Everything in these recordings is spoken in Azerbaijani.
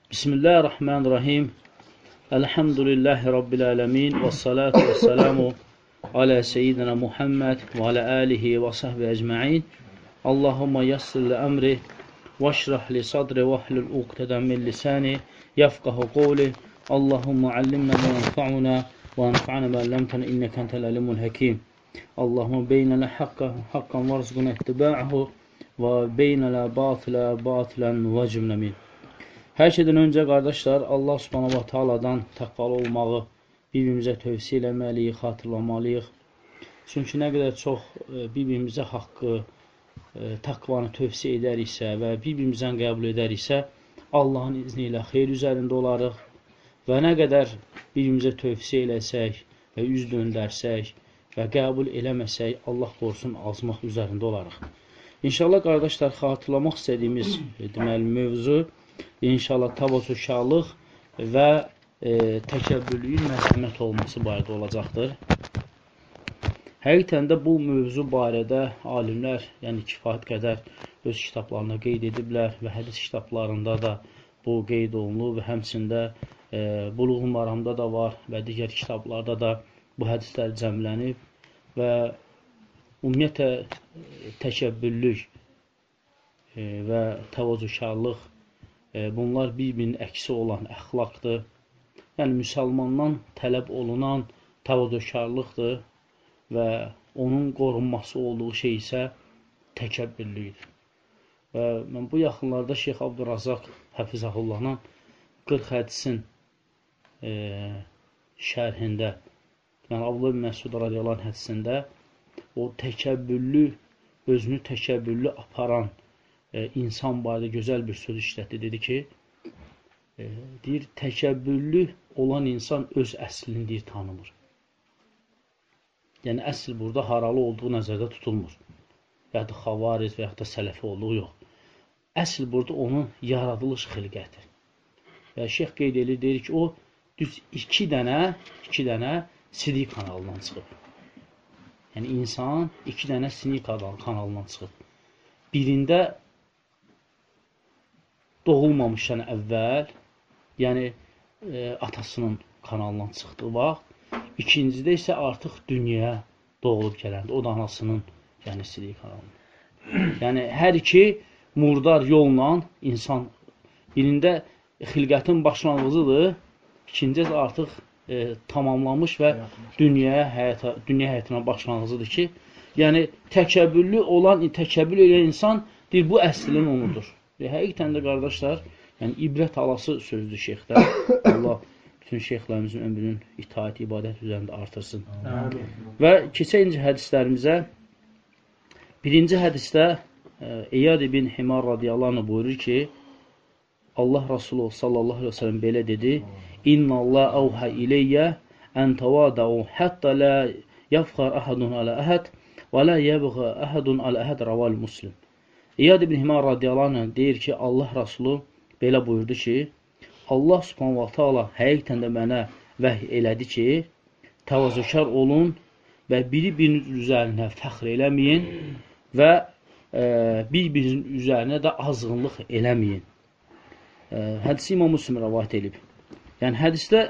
Bismillahirrahmanirrahim. Elhamdülillahi Rabbil alemin. Və salatu və selamu alə seyyidina Muhammed və alə alihi və sahbi ecma'in. Allahumma yassir li əmri və şrah li sadri və hlul uqtədən min lisani yafqahu qawli. Allahumma allimna və anfa'una və anfa'na və allamtana innəkə entel alimul hakim. Allahumma beynələ haqqan varzquna ittiba'ahu və beynələ batilən və cümləmin. Hər şeydən öncə, qardaşlar, Allah subhanahu wa ta'aladan təqvalı olmağı bir-birimizə tövsiyə eləməliyik, xatırlamalıyıq. Çünki nə qədər çox bir-birimizə haqqı, təqvanı tövsiyə edəriksə və bir-birimizdən qəbul edəriksə, Allahın izni ilə xeyr üzərində olarıq və nə qədər bir-birimizə tövsiyə eləsək və üz döndərsək və qəbul eləməsək, Allah qorusun, azmaq üzərində olarıq. İnşallah, qardaşlar, xatırlamaq istədiyimiz mövzu İnşallah təvazökarlıq və təkəbbürlüyün məzəmmət olması barədə olacaqdır. Həqiqətən də bu mövzu barədə alimlər, yəni kifayət qədər öz kitablarında qeyd ediblər və hədis kitablarında da bu qeyd olunur və həmçində Buluğ-u Maramda da var və digər kitablarda da bu hədislər cəmlənib və ümumiyyətlə təkəbbürlük və təvazökarlıq bunlar bir-birinin əksi olan əxlaqdır. Yəni, müsəlmandan tələb olunan təvazökarlıqdır və onun qorunması olduğu şey isə təkəbbürlükdür. Və mən bu yaxınlarda Şeyx Abdurrazaq Həfizahullah'ın 40 hədisin şərhində, yəni Abdullah bin Məsud radiyallahu anh hədisində o təkəbbürlü, özünü təkəbbürlü aparan insan barədə gözəl bir söz işlətdi. Dedi ki, deyir, təkəbbürlü olan insan öz əslini deyir, tanımır. Yəni, əsl burada haralı olduğu nəzərdə tutulmur. Ya da xavariz və ya da sələfi olduğu yox. Əsl burada onun yaradılış xilqətir. Və Şeyx qeyd edir, deyir ki, o düz iki dənə sidik kanalından çıxıb. Yəni, insan iki dənə sidik kanalından çıxıb. Birində doğulmamışdan əvvəl, yəni atasının kanalından çıxdığı vaxt, ikincidə isə artıq dünyaya doğulub gələndə, o da anasının sidik kanalından. Yəni, hər iki murdar yolla insan birində xilqətin başlanğıcıdır, ikincisi artıq tamamlamış və dünya həyatına başlanğıcıdır ki, yəni təkəbbürlü olan, təkəbbül edən insan deyir, bu əslinin onudur. Və həqiqətən də, qardaşlar, yəni ibrət alası sözdür şeyxdə. Allah bütün şeyxlərimizin ömrünün itaət, ibadət üzərində artırsın. Və keçəyincə hədislərimizə, birinci hədisdə İyad ibn Himar radiyallahu anh buyurur ki, Allah Rasulü sallallahu aleyhi ve sellem belə dedi, İnna Allah əvhə iləyyə ən təvadəu həttə lə yəfxar əhədun alə əhəd və lə yəbğə əhədun alə əhəd rəval muslim. İyad ibn Himar radiyallahu anh deyir ki, Allah Rasulü belə buyurdu ki, Allah subhanahu wa ta'ala həqiqətən də mənə vəhy elədi ki, təvazökar olun və bir-biriniz üzərinə fəxr eləməyin və bir-birinin üzərinə də azğınlıq eləməyin. Hədisi İmam Müslim rəvayət edib. Yəni, hədisdə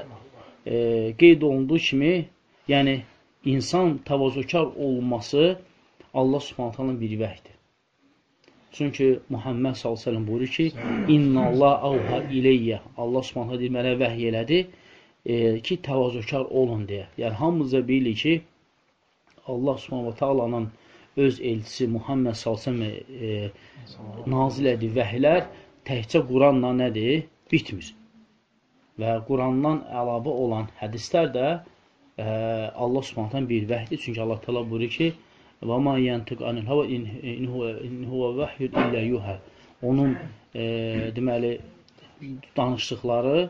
qeyd olunduğu kimi, yəni, insan təvazökar olması Allah subhanahu wa ta'ala bir vəhdir. Çünki Muhammed s.ə.v buyurur ki, İnna Allah əvhə iləyyə. Allah subhanahu deyir, mənə vəhy elədi ki, təvazökar olun deyə. Yəni, hamımıza bilir ki, Allah subhanahu ta'alanın öz elçisi Muhammed s.ə.v nazil edir vəhlər təkcə Quranla nədir? Bitmir. Və Qurandan əlavə olan hədislər də Allah subhanahu bir vəhdir. Çünki Allah təala buyurur ki, və ma yantiq anil hava in huwa vahyun illə yuhə. Onun deməli danışdıqları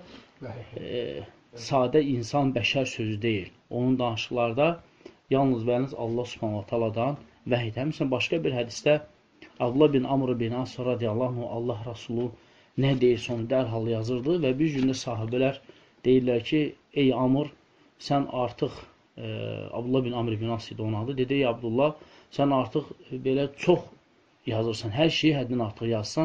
sadə insan bəşər sözü deyil. Onun danışıqlarda yalnız və yalnız Allah subhanahu ta'aladan vəhy. Həmçinin başqa bir hədisdə Abdullah bin Amr bin As radiyallahu anh Allah Rasulü nə deyirsə onu dərhal yazırdı və bir gündə sahabələr deyirlər ki, ey Amr, sən artıq Abdullah bin Amr bin As idi onun adı. Dedi, ey Abdullah, sən artıq belə çox yazırsan, hər şeyi həddindən artıq yazsan,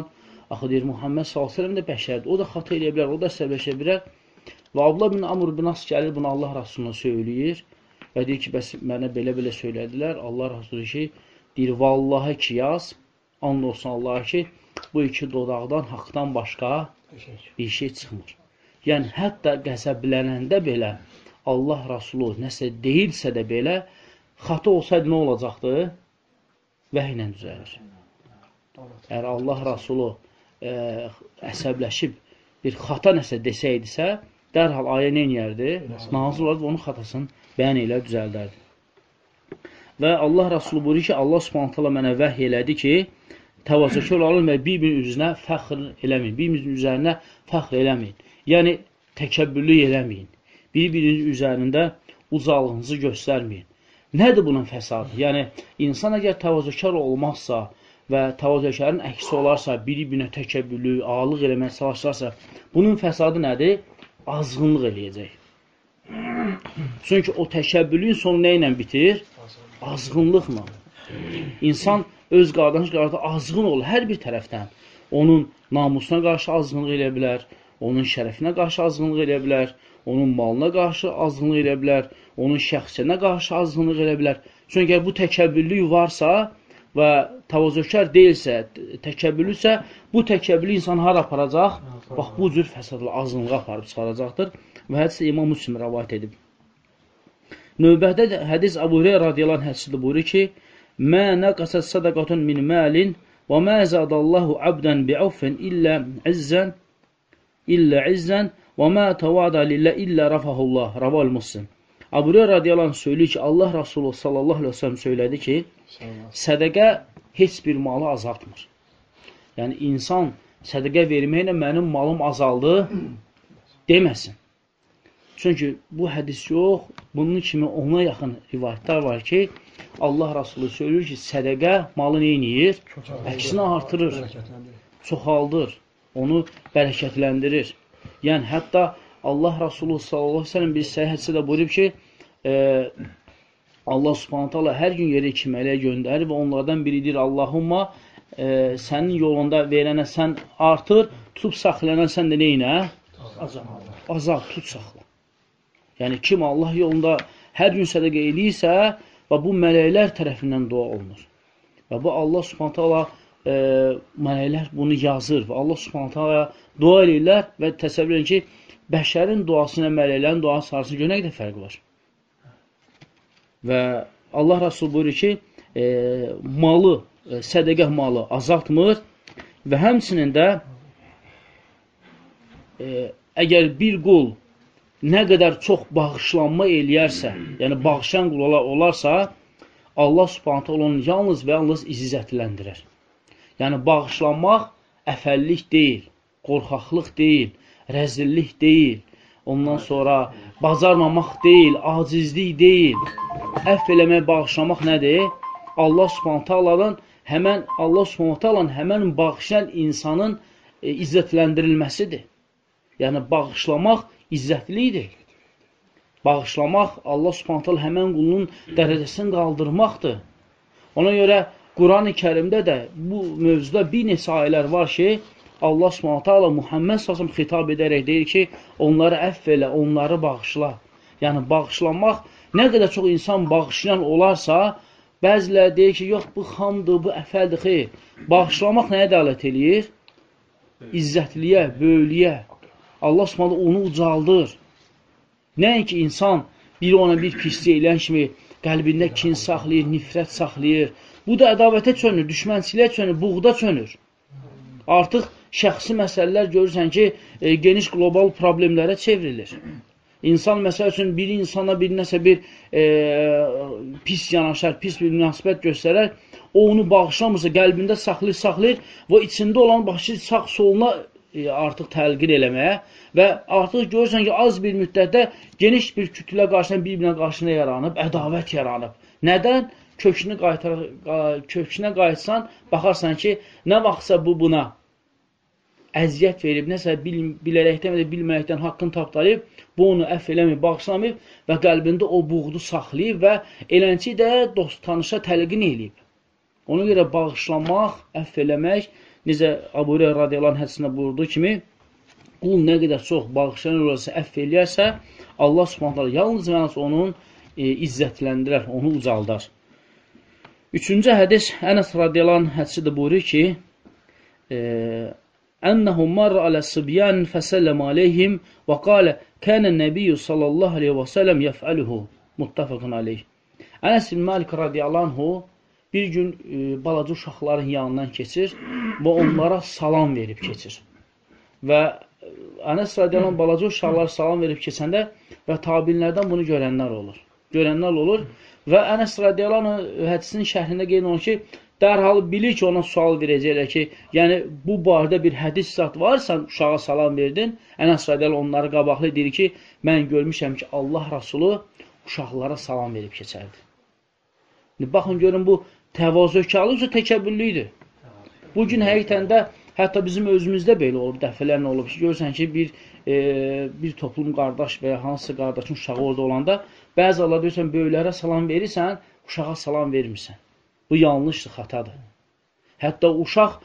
Axı deyir, Muhammed s.ə.v də bəşərdir. O da xata eləyə bilər, o da əsəbləşə bilər. Və Abdullah bin Amr bin As gəlir, bunu Allah Rasuluna söyləyir və deyir ki, bəs mənə belə-belə söylədilər. Allah Rasulü ki, deyir, vallahi ki, yaz, and olsun Allaha ki, bu iki dodaqdan haqdan başqa bir şey çıxmır. Yəni, hətta qəzəblənəndə belə Allah Rasulü nəsə deyilsə də belə, xata olsaydı nə olacaqdı? Vəhy ilə düzəlir. Əgər Allah Rasulü əsəbləşib bir xata nəsə desəydisə, dərhal ayə nə eləyərdi? Nazil olardı, onun xatasını bəyan elə düzəldərdi. Və Allah Rasulü buyurur ki, Allah Subhanahu taala mənə vəhy elədi ki, təvazökar olun və bir-birinin üzünə fəxr eləməyin. Bir-birinin üzərinə fəxr eləməyin. Yəni, təkəbbürlük eləməyin. Bir-birinin üzərində ucalığınızı göstərməyin. Nədir bunun fəsadı? Yəni, insan əgər təvazökar olmazsa və təvazökarın əksi olarsa, bir-birinə təkəbbürlük, ağırlıq eləməyə çalışarsa, bunun fəsadı nədir? Azğınlıq eləyəcək. Çünki o təkəbbürlüyün sonu nə ilə bitir? Azğınlıqla. İnsan öz qardaşı azğın olur hər bir tərəfdən. Onun namusuna qarşı azğınlıq eləyə bilər, onun şərəfinə qarşı azğınlıq eləyə bilər, onun malına qarşı azğınlıq eləyə bilər, onun şəxsinə qarşı azğınlıq eləyə bilər. Çünki bu təkəbbürlük varsa və təvazökar deyilsə, təkəbbürlüsə, bu təkəbbürlü insan hara aparacaq? Bax, bu cür fəsadlı azğınlığa aparıb çıxaracaqdır. Və hədisi İmam Müslim rəvayət edib. Növbədə hədis Əbu Hüreyrə radiyallahu anh hədisidir, buyurur ki, Mə nəqəsət sədəqatun min məlin və mə zədəllahu abdən bi'uffin illə izzən və mə təvada lillə illə rafahullah, rəval Müslim. Əbu Hüreyrə radiyallahu anh söylüyor ki, Allah Rasulü sallallahu aleyhi ve sellem söylədi ki, sədəqə heç bir malı azaltmır. Yəni, insan sədəqə verməklə mənim malım azaldı deməsin. Çünki bu hədis yox, bunun kimi ona yaxın rivayətlər var ki, Allah Rasulü söylüyor ki, sədəqə malı neyniyir? Əksinə artırır, çoxaldır, onu bərəkətləndirir. Yəni, hətta Allah Rasulü sallallahu aleyhi ve sellem bir səhih hədisdə buyurub ki, Allah subhanahu ta'ala hər gün yerə iki mələyə göndərir və onlardan biri deyir, Allahumma sənin yolunda verənə sən artır, tutub saxlayana sən də neynə? Azal, tut saxla. Yəni, kim Allah yolunda hər gün sədəqə eləyirsə və bu mələklər tərəfindən dua olunur. Və bu Allah subhanahu ta'ala mələklər bunu yazır və Allah subhanahu ta'ala dua eləyirlər və təsəvvür edin ki, bəşərin duası ilə mələklərin duası arasında görə nə qədər fərq var? Və Allah Rasulü buyurur ki, malı, sədəqə malı azaltmır və həmçinin də əgər bir qul nə qədər çox bağışlanma eləyərsə, yəni bağışlayan qul olarsa, Allah subhanətə onun yalnız və yalnız izzətləndirər. Yəni bağışlanmaq əfəllik deyil, qorxaqlıq deyil, rəzillik deyil, ondan sonra bacarmamaq deyil, acizlik deyil. Əff eləmək, bağışlamaq nədir? Allah subhanətə həmən bağışlayan insanın izzətləndirilməsidir. Yəni bağışlamaq izzətlidir. Bağışlamaq Allah subhanətə həmən qulunun dərəcəsini qaldırmaqdır. Ona görə Quran-ı Kərimdə də bu mövzuda bir neçə ayələr var ki, Allah subhanətə Muhammed s.ə.v xitab edərək deyir ki, onları əff elə, onları bağışla. Yəni bağışlanmaq, nə qədər çox insan bağışlayan olarsa, bəziləri deyir ki, yox, bu xamdır, bu əfəldir, xeyr. Bağışlamaq nəyə dəalət eləyir? İzzətliyə, böyüliyə. Allah subhanətə onu ucaldır. Nəinki insan biri ona bir pislik eləyən kimi qəlbində kin saxlayır, nifrət saxlayır. Bu da ədavətə çönür, düşmənçiliyə çönür, buğda çönür. Artıq şəxsi məsələlər görürsən ki, geniş qlobal problemlərə çevrilir. İnsan, məsəl üçün, bir insana bir nəsə bir pis yanaşar, pis bir münasibət göstərər, o onu bağışlamırsa, qəlbində saxlayır və içində olan başı sağ-soluna artıq təlqin eləməyə və artıq görürsən ki, az bir müddətdə geniş bir kütlə qarşısına, bir-birinə qarşısına yaranıb, ədavət yaranıb. Nədən? Kökünə qayıtsan, baxarsan ki, nə vaxtsa bu buna əziyyət verib, nəsə bilərəkdən və bilməkdən haqqını tapdalayıb, bu onu əff eləməyib, bağışlamayıb və qəlbində o buğdu saxlayıb və elənçi də dost tanışa təlqin eləyib. Ona görə bağışlamaq, əff eləmək necə Əbu Hüreyrə radiyallahu anh hədisində buyurduğu kimi, qul nə qədər çox bağışlayan olursa, əfv eləyərsə, Allah subhanahu taala yalnız və yalnız onun izzətləndirər, onu ucaldar. Üçüncü hədis, Ənəs radiyallahu anh hədisi də buyurur ki, Ənəhu marra alə sibyan fəsəlləm aleyhim və qalə kənən nəbiyyü sallallahu aleyhi və sələm yəfəluhu muttafəqən aleyh. Ənəs ibn Malik radiyallahu anhu bir gün balaca uşaqların yanından keçir və onlara salam verib keçir. Və Ənəs radiyallahu anh balaca uşaqlara salam verib keçəndə və tabinlərdən bunu görənlər olur. Və Ənəs radiyallahu anh hədisinin şərhində qeyd olunur ki, dərhal bilir ki, ona sual verəcəklər ki, yəni bu barədə bir hədis zat varsa, uşağa salam verdin. Ənəs radiyallahu anh onları qabaqlı deyir ki, mən görmüşəm ki, Allah Rasulü uşaqlara salam verib keçərdi. Baxın, görün, bu təvazökarlıqca təkəbbürlüydür. Bugün həqiqətən də, hətta bizim özümüzdə belə olub, dəfələrlə olub ki, görürsən ki, bir toplum qardaş və ya hansısa qardaşın uşağı orada olanda, bəzi Allah deyirsən, böyüklərə salam verirsən, uşağa salam vermirsən. Bu yanlışdır, xatadır. Hətta uşaq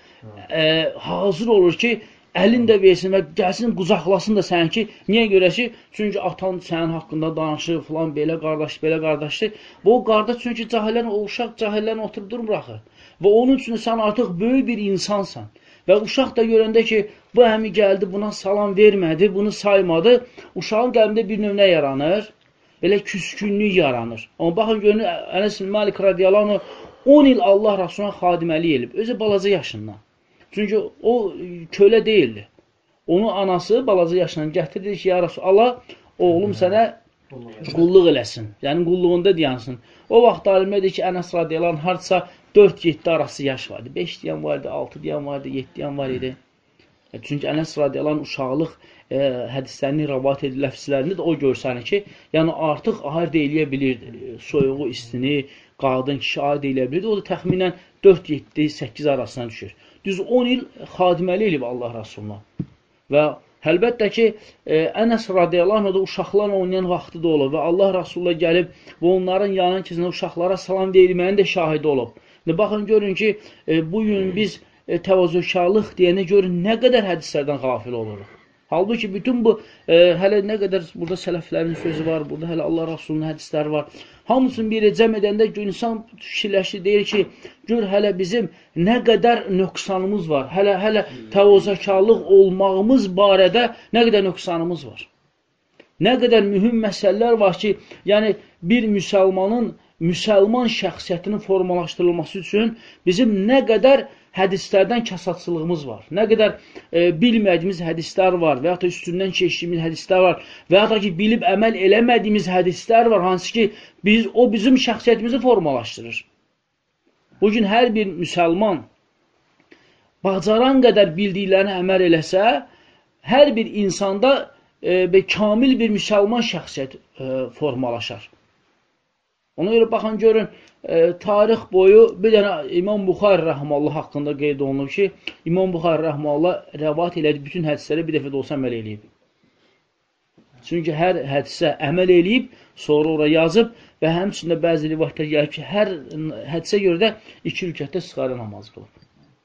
hazır olur ki, əlin də versin və gəlsin, qucaqlasın da sən ki, niyə görə ki? Çünki atan sənin haqqında danışır, filan, belə qardaşdır. Və o qardaş, çünki o uşaq cahillərini oturub durmur axı. Və onun üçün sən artıq böyük bir insansan. Və uşaq da görəndə ki, bu əmi gəldi, buna salam vermədi, bunu saymadı, uşağın qəlbində bir növ nə yaranır? Belə küskünlük yaranır. Amma baxın, görün, Ənəs ibn Malik radiyallahu anh 10 il Allah Rasuluna xadiməlik edib, özü balaca yaşından. Çünki o kölə deyildi. Onu anası balaca yaşından gətirdi ki, ya Rasulallah, oğlum sənə qulluq eləsin. Yəni, qulluğunda deyansın. O vaxt alimlər deyir ki, Ənəs radiyallahu anh hardasa 4-7 arası yaş vardı. 5 deyən var idi, 6 deyən var idi, 7 deyən var idi. Çünki Ənəs radiyallahu anh uşaqlıq hədislərini, rəvat edilir, ləfslərini də o görsənir ki, yəni artıq ayırt eləyə bilirdi. Soyuğu, istini, qadın, kişi ayırt eləyə bilirdi. O da təxminən 4-7-8 arasına düşür. Düz 10 il xadiməli elib Allah Rasuluna. Və əlbəttə ki, Ənəs radiyallahu anh da uşaqlarla oynayan vaxtı da olub və Allah Rasuluna gəlib və onların yanına keçəndə uşaqlara salam verilməyin də şahidi olub. Baxın, görün ki, bugün biz təvazökarlıq deyənə görün nə qədər hədislərdən qafil oluruq. Halbuki bütün bu, hələ nə qədər burada sələflərin sözü var, burada hələ Allah Rasulunun hədisləri var. Hamısını bir cəm edəndə insan fikirləşir, deyir ki, gör hələ bizim nə qədər nöqsanımız var, hələ təvazökarlıq olmağımız barədə nə qədər nöqsanımız var. Nə qədər mühüm məsələlər var ki, yəni bir müsəlman şəxsiyyətinin formalaşdırılması üçün bizim nə qədər hədislərdən kasatçılığımız var. Nə qədər bilmədiyimiz hədislər var və ya da üstündən keçdiyimiz hədislər var və ya da ki, bilib əməl eləmədiyimiz hədislər var, hansı ki, o bizim şəxsiyyətimizi formalaşdırır. Bugün hər bir müsəlman bacaran qədər bildiklərini əməl eləsə, hər bir insanda kamil bir müsəlman şəxsiyyət formalaşar. Ona görə baxın, görün, tarix boyu bir dənə İmam Buxari rəhməllah haqqında qeyd olunur ki, İmam Buxari rəhməllah rəvat elədi, bütün hədisləri bir dəfə də olsa əməl eləyib. Çünki hər hədisə əməl eləyib, sonra ora yazıb və həmçində bəzi rivayətlər gəlib ki, hər hədisə görə də 2 rükətdə sıxarı namaz qılıb.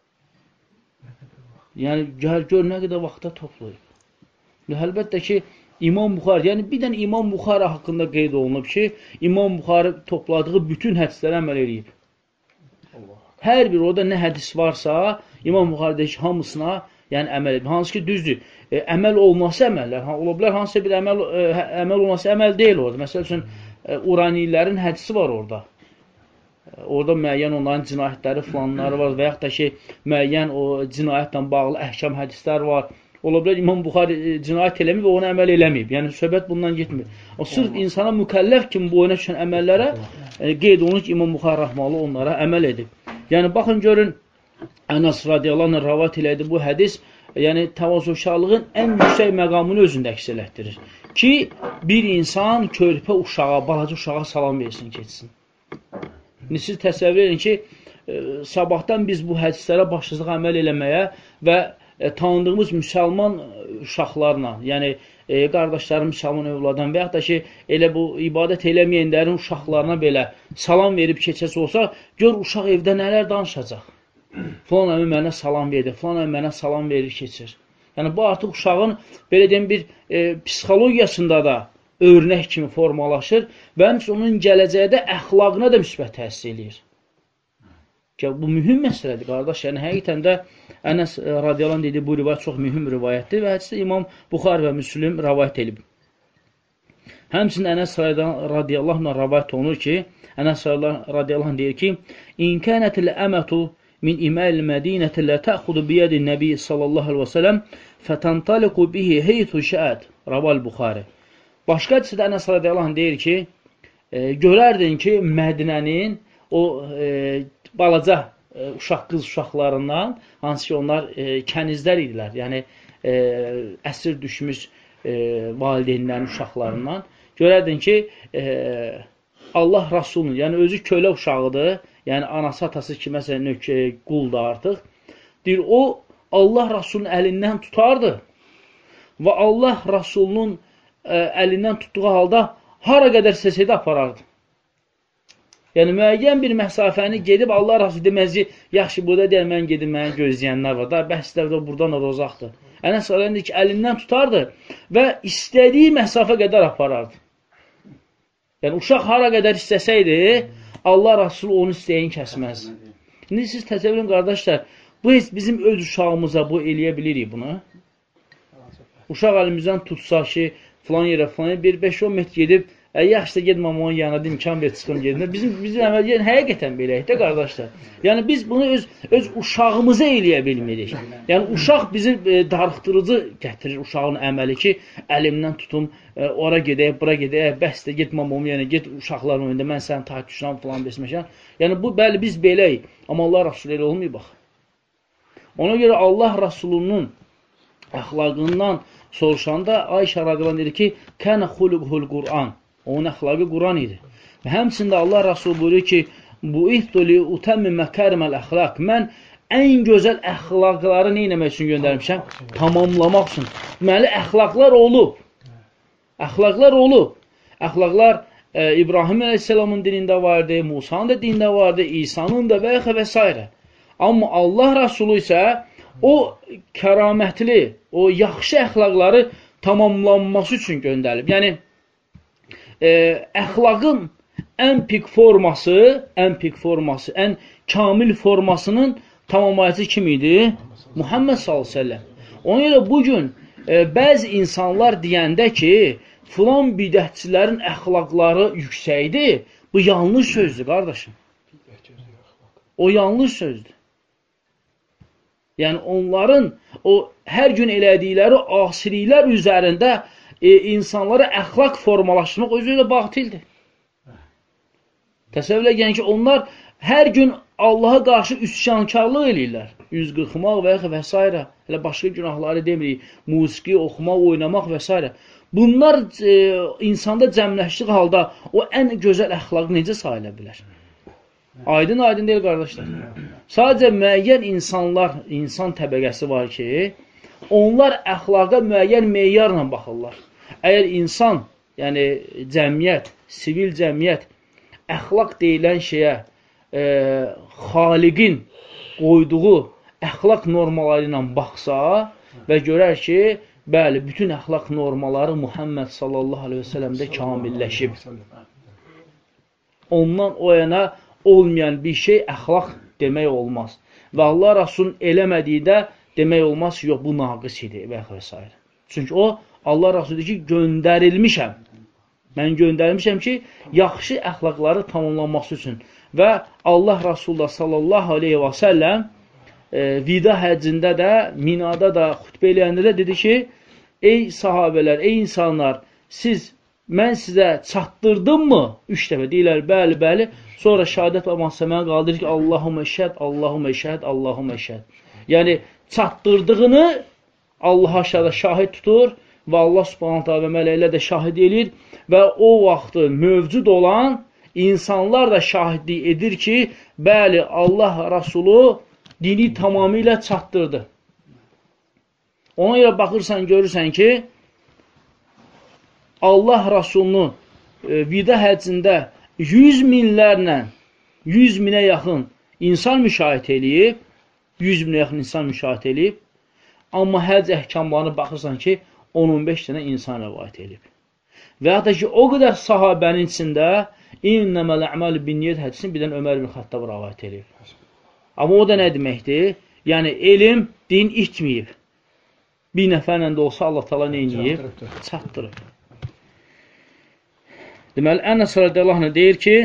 Yəni, gör nə qədər vaxtda toplayıb. Əlbəttə ki, İmam Buxari, yəni bir dənə İmam Buxari haqqında qeyd olunub ki, İmam Buxari topladığı bütün hədislərə əməl eləyib. Hər bir orada nə hədis varsa, İmam Buxaridəki hamısına əməl edib. Hansı ki, düzdür, əməl olması əməllər. Ola bilər, hansısa bir əməl olması əməl deyil orada. Məsəl üçün, Uranilərin hədisi var orada. Orada müəyyən onların cinayətləri, filanları var və yaxud da ki, müəyyən o cinayətlə bağlı əhkam hədislər var. Ola bilər, İmam Buxari cinayət eləməyib və ona əməl eləməyib. Yəni, söhbət bundan getmir. O, sırf insana mükəlləf kimi boyuna düşən əməllərə qeyd olunur ki, İmam Buxari rəhməli onlara əməl edib. Yəni, baxın, görün, Ənəs radiyallahu anh rəvat elədi bu hədis, yəni, təvazökarlığın ən yüksək məqamını özündə əks elətdirir. Ki, bir insan körpə uşağa, balaca uşağa salam versin, keçsin. Siz təsəvvür edin ki, sabahdan biz bu hədislərə başladıq əməl eləməyə və tanıdığımız müsəlman uşaqlarla, yəni qardaşlarım müsəlman övladan və yaxud da ki, elə bu ibadət eləməyənlərin uşaqlarına belə salam verib keçəsi olsa, gör uşaq evdə nələr danışacaq. Falan əmi mənə salam verdi, falan əmi mənə salam verir, keçir. Yəni, bu artıq uşağın, belə deyim, bir psixologiyasında da örnək kimi formalaşır və onun gələcəkdə əxlaqına da müsbət təsir edir. Bu mühüm məsələdir, qardaş. Yəni, həqiqətən də Ənəs radiyallahu anh dediyi bu rivayət çox mühüm rivayətdir və hədisdə İmam Buxari və Müslim rivayət edib. Həmçinin Ənəs radiyallahu anh rivayət olunur ki, Ənəs radiyallahu anh deyir ki, İn kənətil əmətu min iməl mədinəti lə təxudu biyədi nəbi sallallahu aleyhi və sələm fətəntaliqu bihi heythu şəət. Raval Buxari. Başqa hədisdə Ənəs radiyallahu anh deyir ki, görərdin ki, Mədinənin o balaca qız uşaqlarından, hansı ki onlar kənizlər idilər, yəni əsir düşmüş valideynlərin uşaqlarından, görərdin ki, Allah Rasulunun, yəni özü kölə uşağıdır, yəni anası, atası ki, məsələn, quldur artıq, deyir, o Allah Rasulunun əlindən tutardı və Allah Rasulunun əlindən tutduğu halda hara qədər səsədə aparardı. Yəni, müəyyən bir məsafəni gedib, Allah Rasulü deməz ki, yaxşı, burada deyər, mən gedib, mənə gözləyənlər var. Daha bəhslər də buradan da uzaqdır. Ənəs deyir ki, əlindən tutardı və istədiyi məsafə qədər aparardı. Yəni, uşaq hara qədər istəsəydi, Allah Rasulü onun istəyini kəsməz. İndi siz təsəvvürün, qardaşlar, bu heç bizim öz uşağımıza bu eləyə bilirik bunu. Uşaq əlimizdən tutsa ki, filan yerə, filan yerə, bir 5-10 metr gedib, yaxşı da gedməm onun yanına, imkan ver, çıxım gedin. Bizim əməl, yəni, həqiqətən beləyik də, qardaşlar. Yəni, biz bunu öz uşağımıza eləyə bilmirik. Yəni, uşaq bizi darıxdırıcı gətirir uşağın əməli ki, əlimdən tutum, ora gedək, bura gedək, bəs də getməm onun yanına, get uşaqların önündə, mən səni taht düşürəm, filan besməşəm. Yəni, bu, bəli, biz beləyik. Amma Allah Rasulü elə olmayıb, bax. Ona görə Allah Rasulunun əxlaqından soruşanda Ayşə radiyallahu anh dedi ki, kənə xuluqhul Qur'an. Onun əxlaqı Quran idi. Və həmçində Allah Rasulü buyuruyor ki, bu ihtuli utəmmi məkəriməl əxlaq. Mən ən gözəl əxlaqları nə etmək üçün göndərmişəm? Tamamlamaq üçün. Deməli, əxlaqlar olub. Əxlaqlar olub. Əxlaqlar İbrahim əleyhissalamın dinində vardı, Musanın da dinində vardı, İsa'nın da və s. Amma Allah Rasulü isə o kəramətli, o yaxşı əxlaqları tamamlanması üçün göndərib. Yəni, əxlaqın ən pik forması, ən kamil formasının tamamlayıcı kim idi? Muhammed s.ə.v. Ona görə bugün bəzi insanlar deyəndə ki, filan bidətçilərin əxlaqları yüksəkdir, bu yanlış sözdür, qardaşım. O yanlış sözdür. Yəni, onların o hər gün elədikləri asiliklər üzərində insanlara əxlaq formalaşdırmaq özü ilə batildir. Təsəvvür edin ki, onlar hər gün Allaha qarşı üsyankarlıq eləyirlər. Üz qırxmaq və s. Hələ başqa günahları demirik. Musiqi, oxumaq, oynamaq və s. Bunlar insanda cəmləşdiyi halda o ən gözəl əxlaqı necə sayıla bilər? Aydın deyil, qardaşlar. Sadəcə müəyyən insanlar, insan təbəqəsi var ki, onlar əxlaqa müəyyən meyarla baxırlar. Əgər insan, yəni cəmiyyət, sivil cəmiyyət, əxlaq deyilən şeyə xaliqin qoyduğu əxlaq normaları ilə baxsa və görər ki, bəli, bütün əxlaq normaları Muhammed sallallahu aleyhi ve sələmdə kamilləşib. Ondan o yana olmayan bir şey əxlaq demək olmaz. Və Allah Rasulun eləmədiyi də demək olmaz ki, yox, bu naqis idi və s. Çünki o, Allah Rasulü deyir ki, göndərilmişəm. Mən göndərilmişəm ki, yaxşı əxlaqları tamamlanması üçün. Və Allah Rasulullah sallallahu aleyhi və səlləm vida həccində də, minada da, xütbə eləyəndə də dedi ki, ey sahabələr, ey insanlar, mən sizə çatdırdım mı? 3 dəfə deyirlər, bəli, bəli. Sonra şəhadət olmazsa mənə qaldırır ki, Allahumə şəhəd, Allahumə şəhəd, Allahumə şəhəd. Yəni, çatdırdığını Allah aşağıda şahid tutur və Allah subhanət və mələklər də şahid edir və o vaxtı mövcud olan insanlar da şahidlik edir ki, bəli, Allah Rasulü dini tamamilə çatdırdı. Ona görə baxırsan, görürsən ki, Allah Rasulunu vida həccində 100 minlərlə, 100 minə yaxın insan müşahidə eləyib 100 minə yaxın insan müşahidə edib. Amma həcc əhkamlarına baxırsan ki, 10-15 dənə insan rəvayət edib. Və ya da ki, o qədər sahabənin içində İnnəməl əməl bin-niyyət hədisini bir dənə Ömər ibn Xattab rəvayət edib. Amma o da nə deməkdir? Yəni, elm, din itməyib. Bir nəfərlə də olsa Allah Taala nə edib? Çatdırıb. Deməli, Ənəs radiyallahu anh deyir ki,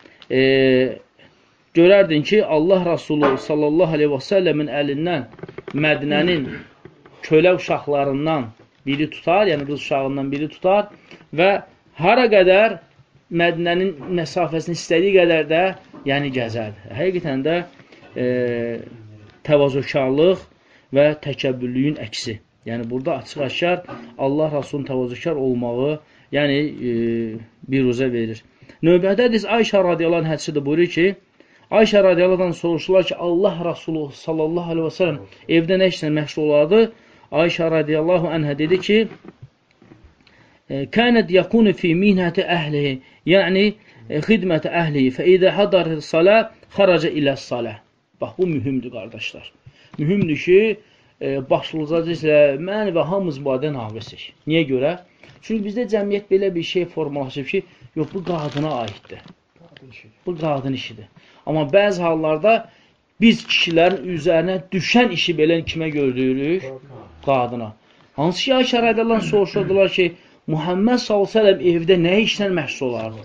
görərdin ki, Allah Rasulü sallallahu aleyhi və səlləmin əlindən Mədinənin kölə uşaqlarından biri tutar, yəni qız uşağından biri tutar və hara qədər Mədinənin məsafəsini istədiyi qədər də yəni gəzərdi. Həqiqətən də təvazökarlıq və təkəbbürlüyün əksi. Yəni, burada açıq-aşkar Allah Rasulunun təvazökar olmağı yəni biruzə verir. Növbədə hədis Ayşə radiyallahu anh hədisidir, buyurur ki, Ayşə radiyallahu anh soruşurlar ki, Allah Rasulü sallallahu aleyhi və sələm evdə nə işlə məşğul olardı? Ayşə radiyallahu anhə dedi ki, kənət yakunu fi mihnəti əhlihi, yəni xidməti əhlihi, fə idə hadarı salə, xaraca ilə salə. Bax, bu mühümdür, qardaşlar. Mühümdür ki, başlıcacı mən və hamımız bu adən naqisik. Niyə görə? Çünki bizdə cəmiyyət belə bir şey formalaşıb ki, yox, bu qadına aiddir. Bu qadın işidir. Amma bəzi hallarda biz kişilərin üzərinə düşən işi belə kimə gördürürük? Qadına. Hansı ki, Ayşə radiyallahu anh soruşurdular ki, Muhammed sallallahu aleyhi ve sellem evdə nə işlə məşğul olardı?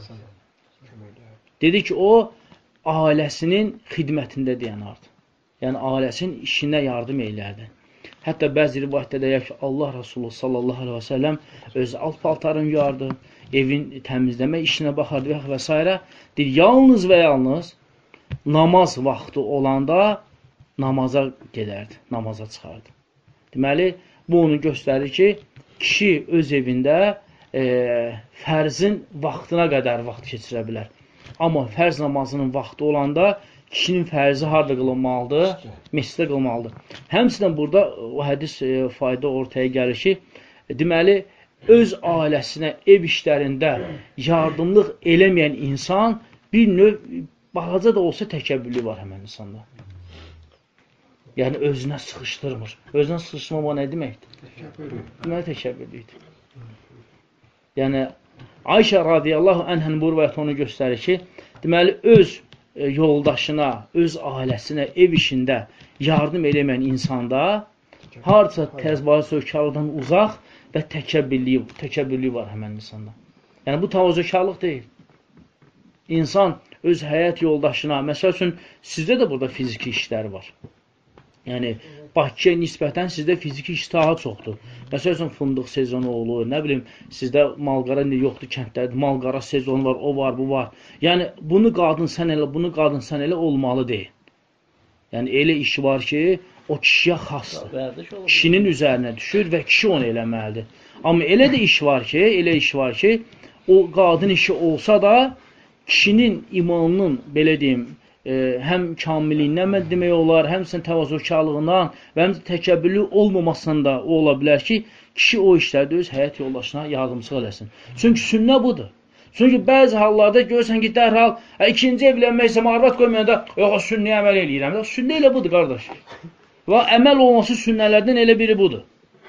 Dedi ki, o, ailəsinin xidmətində dayanardı. Yəni, ailəsinin işinə yardım eylərdi. Hətta bəzi rivayətdə deyək ki, Allah Rasulü sallallahu aleyhi ve sellem öz alt paltarını yuyardı, evin təmizləmə işinə baxardı və s. Deyir, yalnız və yalnız namaz vaxtı olanda namaza gedərdi, namaza çıxardı. Deməli, bu onu göstərir ki, kişi öz evində fərzin vaxtına qədər vaxt keçirə bilər. Amma fərz namazının vaxtı olanda kişinin fərzi harada qılınmalıdır? Məsciddə qılınmalıdır. Həmçinin burada o hədis fayda ortaya gəlir ki, deməli, öz ailəsinə, ev işlərində yardımlıq eləməyən insan bir növ, balaca da olsa təkəbbürlü var həmən insanda. Yəni, özünə sıxışdırmır. Özünə sıxışdırmama nə deməkdir? Deməli, təkəbbürlüydür. Yəni, Ayşə radiyallahu anhənin bu rivayət onu göstərir ki, deməli, öz yoldaşına, öz ailəsinə, ev işində yardım eləməyən insanda harca təzbahı söhkarlıqdan uzaq və təkəbbürlü var həmən insanda. Yəni, bu təvazökarlıq deyil. İnsan öz həyat yoldaşına, məsəl üçün, sizdə də burada fiziki işləri var. Yəni, Bakıya nisbətən sizdə fiziki iş daha çoxdur. Məsəl üçün, fındıq sezonu olur, nə bilim, sizdə malqara yoxdur kəndlərdə, malqara sezonu var, o var, bu var. Yəni, bunu qadın sən elə, bunu qadın sən elə olmalı deyil. Yəni, elə iş var ki, o kişiyə xasdır. Kişinin üzərinə düşür və kişi onu eləməlidir. Amma elə də iş var ki, o qadın işi olsa da, kişinin imanının, belə deyim, həm kamilliyindən demək olar, həmçinin təvazökarlığından və həmçinin təkəbbürlü olmamasında o ola bilər ki, kişi o işlərdə öz həyat yoldaşına yardımcı eləsin. Çünki sünnə budur. Çünki bəzi hallarda görürsən ki, dərhal ikinci evlənmək isə arvad qoymayanda yox, sünnəyə əməl eləyirəm. Sünnə elə budur, qardaş. Və əməl olması sünnələrdən elə biri budur.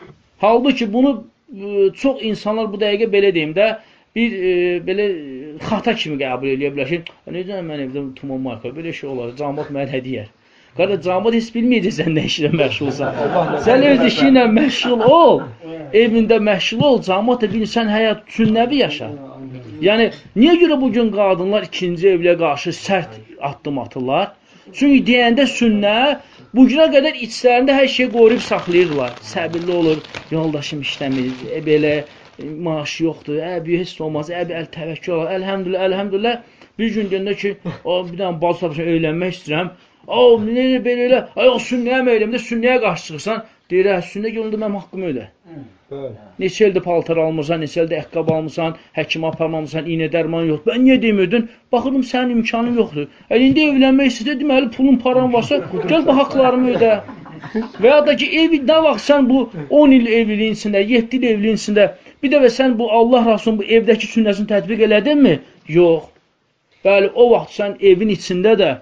Halbuki bunu çox insanlar bu dəqiqə belə deyim də, bir belə xata kimi qəbul eləyə bilər ki, necə mən evdə tuman marka, belə şey olar, cəmaat mənə hədiyyə. Qarda, cəmaat heç bilməyəcək sən nə işlə məşğulsan. Sən öz işi ilə məşğul ol, evində məşğul ol, cəmaat da bilin, sən həyat sünnəvi yaşa. Yəni, niyə görə bugün qadınlar ikinci evlə qarşı sərt addım atırlar? Çünki deyəndə sünnə, bugünə qədər içlərində hər şeyi qoruyub saxlayırlar. Səbirli olur, yoldaşım işləmir, belə maaş yoxdur, bir heç olmaz, əl təvəkkül olur, əlhəmdülillah, bir gün deyəndə ki, bir dənə bazı tapışan öyrənmək istəyirəm, necə belə elə, yox, sünnəyə mi öyrəm, sünnəyə qarşı çıxırsan, deyir, sünnə yolunda mənim haqqımı ödə. Neçə ildə paltar almırsan, neçə ildə əqqab almırsan, həkimə aparmamırsan, iynə dərman yox, mən niyə demirdin, baxırdım, sənin imkanın yoxdur. İndi evlənmək istəyir, deməli, pulun, paran varsa, gəl bu haqlarımı ödə. Və ya da ki, nə vaxt sən bu 10 il evliliyin içində, 7 il evliliyin içində, bir dəfə sən bu Allah Rasulunun bu evdəki sünnəsini tətbiq elədinmi? Yox. Bəli, o vaxt sən evin içində də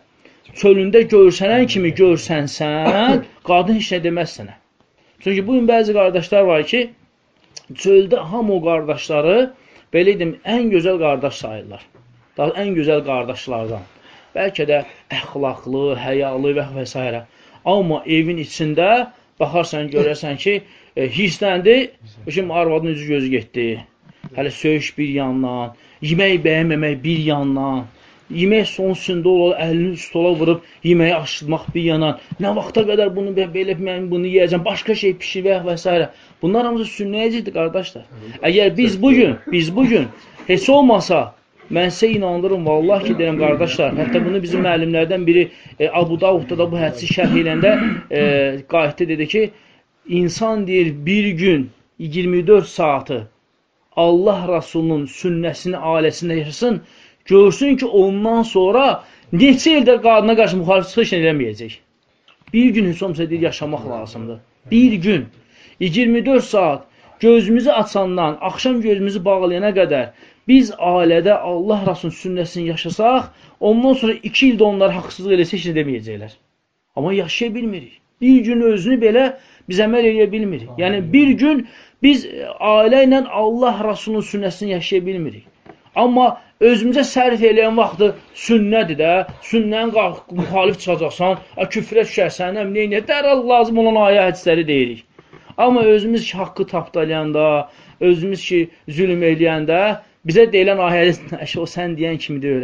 çölündə görsənən kimi görsənsən, qadın heç nə deməz sənə. Çünki bugün bəzi qardaşlar var ki, çöldə hamı o qardaşları, belə dedim, ən gözəl qardaş sayırlar. Daha ən gözəl qardaşlardan. Bəlkə də əxlaqlı, həyalı və s. Amma evin içində baxarsan, görərsən ki, hirsləndi, şimdi arvadın üzü gözü getdi. Hələ söyüş bir yandan, yemək bəyənməmək bir yandan, yemək son üstündə olur, əlini stola vurub, yeməyi aşırmaq bir yandan. Nə vaxta qədər bunu belə mən bunu yiyəcəm, başqa şey pişirmək və s. Bunlar hamısı sünnəyəcəkdir, qardaşlar. Əgər biz bugün heç olmasa, mən sizə inandırım, vallahi ki, deyirəm, qardaşlar, hətta bunu bizim müəllimlərdən biri Abu Davudda da bu hədisi şərh eləndə qayıtdı, dedi ki, insan deyir, bir gün 24 saatı Allah Rasulunun sünnəsini, ailəsində yaşasın, görsün ki, ondan sonra neçə ildə qadına qarşı müxalif çıxış eləməyəcək. Bir gün heç olmasa deyir, yaşamaq lazımdır. Bir gün, 24 saat gözümüzü açandan, axşam gözümüzü bağlayana qədər biz ailədə Allah Rasulunun sünnəsini yaşasaq, ondan sonra 2 ildə onlara haqsızlıq eləsə heç nə deməyəcəklər. Amma yaşaya bilmirik. Bir gün özünü belə biz əməl edə bilmirik. Yəni, bir gün biz ailə ilə Allah Rasulunun sünnəsini yaşaya bilmirik. Amma özümüzə sərf eləyən vaxtı sünnədir də, sünnənin müxalif çıxacaqsan, küfrə düşərsən, neynə, dərhal lazım olan ayə hədisləri deyirik. Amma özümüz ki, haqqı tapdalayanda, özümüz ki, zülm eləyəndə, bizə deyilən ayədə, o sən deyən kimi deyil,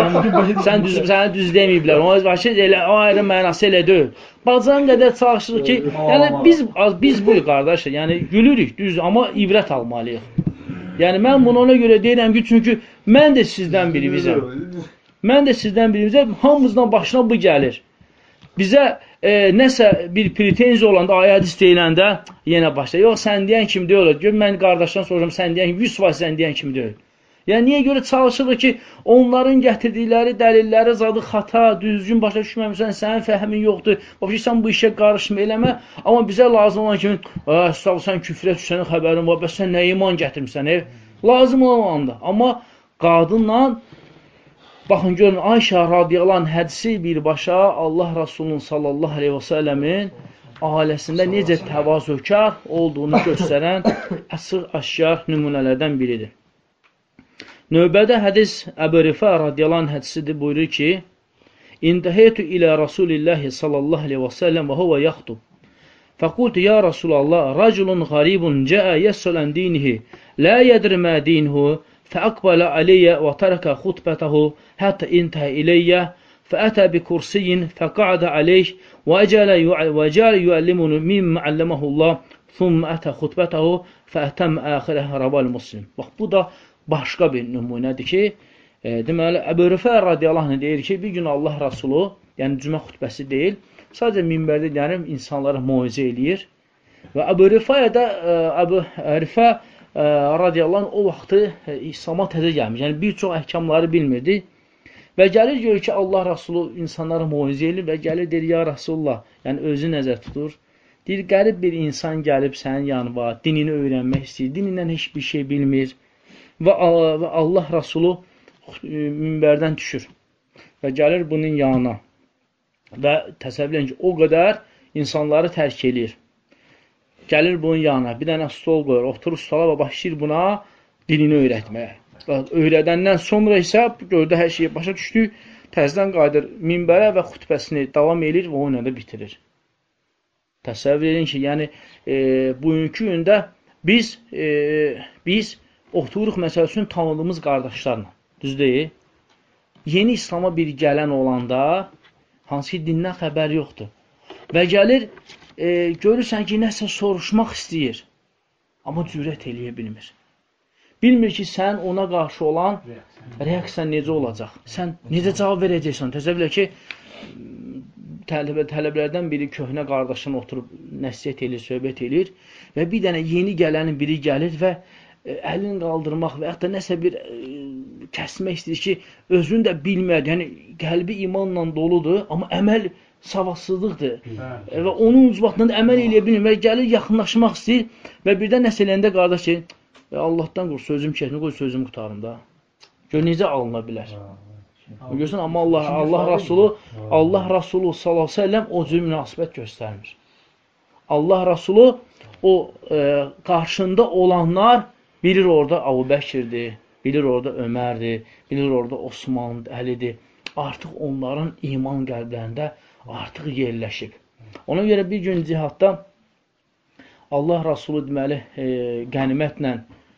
sənə düz deməyiblər, o ayrı mənası elə deyil. Bacan qədər çalışırıq ki, yəni biz buyuq qardaşlar, yəni gülürük, düz, amma ibrət almalıyıq. Yəni mən bunu ona görə deyirəm ki, çünki mən də sizdən birimizəm. Mən də sizdən birimizəm, hamımızdan başına bu gəlir. Bizə nəsə bir pretenziya olanda, ayədis deyiləndə yenə başlayır. Yox, sən deyən kimi deyil. Gör, mən qardaşdan soracağım, sən deyən kimi, 100% sən deyən kimi deyil. Yəni, niyə görə çalışırıq ki, onların gətirdikləri dəlilləri zadı xata, düzgün başa düşməmişsən, sənin fəhmin yoxdur, sən bu işə qarışma eləmə, amma bizə lazım olan kimi, sən küfrə düşənin xəbərin var, bəs sən nə iman gətirmişsən, lazım olan anda. Amma qadınla, baxın, görün, Ayşə radiyallahu anh hədisi birbaşa Allah Rasulunun sallallahu aleyhi və səlləmin ailəsində necə təvazökar olduğunu göstərən əsr aşkar nümunələrdən biridir. Növbədə hədis Əbu Rifə radiyallahu anh hədisidir, buyurur ki, İntəhəyətü ilə Rasulillahi sallallahu aleyhi və səlləm və huvə yaxtub. Fəqultu ya Rasulallah, raculun qaribun cəə yəssələn dinihi, lə yədri mə dinhu, fəəqbələ aleyyə və tərəkə xutbətəhu, həttə intəhə iləyyə, fəətə bi kursiyin, fəqa'də aleyh, və cələ yüəllimunu mimmə əlləməhullah, thumma ətə xutbətəhu, fəətəm əxirə rəval muslim. Bax, bu da başqa bir nümunədir ki, deməli, Əbu Rifə radiyallahu anh deyir ki, bir gün Allah Rasulu, yəni cümə xutbəsi deyil, sadəcə minbərdə deyərim, insanlara muizə eləyir. Və Əbu Rifə radiyallahu anh o vaxtı İslam'a təzə gəlmiş, yəni bir çox əhkamları bilmirdi. Və gəlir görür ki, Allah Rasulu insanlara muizə eləyir və gəlir deyir, ya Rasulullah, yəni özü nəzər tutur. Deyir, qərib bir insan gəlib sənin yanıva, dinini öyrənmək istəyir, dinindən heç bir şey bilmir. Və Allah Rasulu minbərdən düşür və gəlir bunun yanına və təsəvvür edin ki, o qədər insanları tərk eləyir. Gəlir bunun yanına, bir dənə stol qoyur, oturur stola və başlayır buna dinini öyrətməyə. Öyrədəndən sonra isə gördü hər şeyi başa düşdü, təzədən qayıdır minbərə və xutbəsini davam edir və o ilə də bitirir. Təsəvvür edin ki, yəni bugünkü gündə biz oturuq məsəl üçün tanıdığımız qardaşlarla, düz deyil. Yeni İslam'a bir gələn olanda, hansı ki dindən xəbər yoxdur. Və gəlir, görürsən ki, nəsə soruşmaq istəyir, amma cürət eləyə bilmir. Bilmir ki, sən ona qarşı olan reaksiyan necə olacaq, sən necə cavab verəcəksən. Təsəvvür ki, tələbələrdən biri köhnə qardaşına oturub nəsiyyət eləyir, söhbət eləyir və bir dənə yeni gələnin biri gəlir və əlini qaldırmaq və yaxud da nəsə bir kəsmək istəyir ki, özünü də bilmədi, yəni qəlbi imanla doludur, amma əməl savadsızlıqdır. Və onun ucbatından da əməl eləyə bilmir və gəlir yaxınlaşmaq istəyir və birdən nəsə eləyəndə qardaş ki, Allahdan qur, sözüm kəsmir, qoy sözüm qutarım da. Gör, necə alına bilər. Görürsən, amma Allah Rasulü sallallahu əleyhi və səlləm o cür münasibət göstərmir. Allah Rasulü o qarşında olanlar bilir orada Əbu Bəkirdir, bilir orada Ömərdir, bilir orada Osman, Əlidir. Artıq onların iman qəlblərində artıq yerləşib. Ona görə bir gün cihadda Allah Rasulü deməli qənimətlə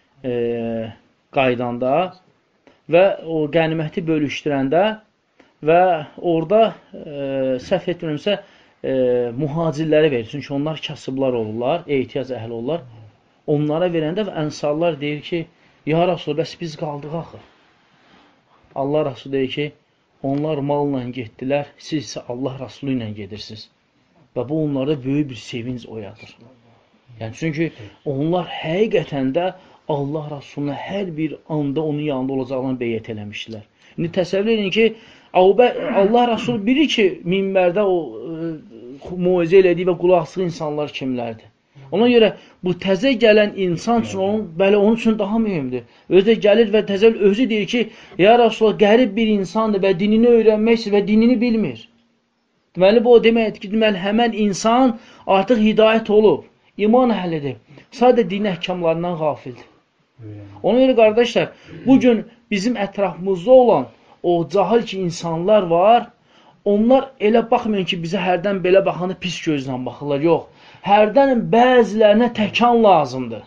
qaydanda və o qəniməti bölüşdürəndə və orada səhv etmirəmsə mühacirlərə verir. Çünki onlar kasıblar olurlar, ehtiyac əhli olurlar. Onlara verəndə və ənsarlar deyir ki, ya Rasul, bəs biz qaldıq axı. Allah Rasulü deyir ki, onlar malla getdilər, siz isə Allah Rasulü ilə gedirsiniz. Və bu onlarda böyük bir sevinç oyadır. Yəni, çünki onlar həqiqətən də Allah Rasuluna hər bir anda onun yanında olacaqlarını beyyət eləmişdilər. İndi təsəvvür edin ki, Allah Rasulü bilir ki, minbərdə o muizə elədiyi və qulaqsız insanlar kimlərdir. Ona görə bu təzə gələn insan üçün, onun üçün daha mühümdür. Özü də gəlir və təzə özü deyir ki, ya Rasulullah, qərib bir insandır və dinini öyrənmək istəyir və dinini bilmir. Deməli, bu o deməkdir ki, həmən insan artıq hidayət olub, iman əhlidir. Sadə din əhkamlarından qafildir. Ona görə, qardaşlar, bugün bizim ətrafımızda olan o cahil ki, insanlar var, onlar elə baxmayın ki, bizə hərdən belə baxanı pis gözlə baxırlar. Yox, hərdən bəzilərinə təkan lazımdır.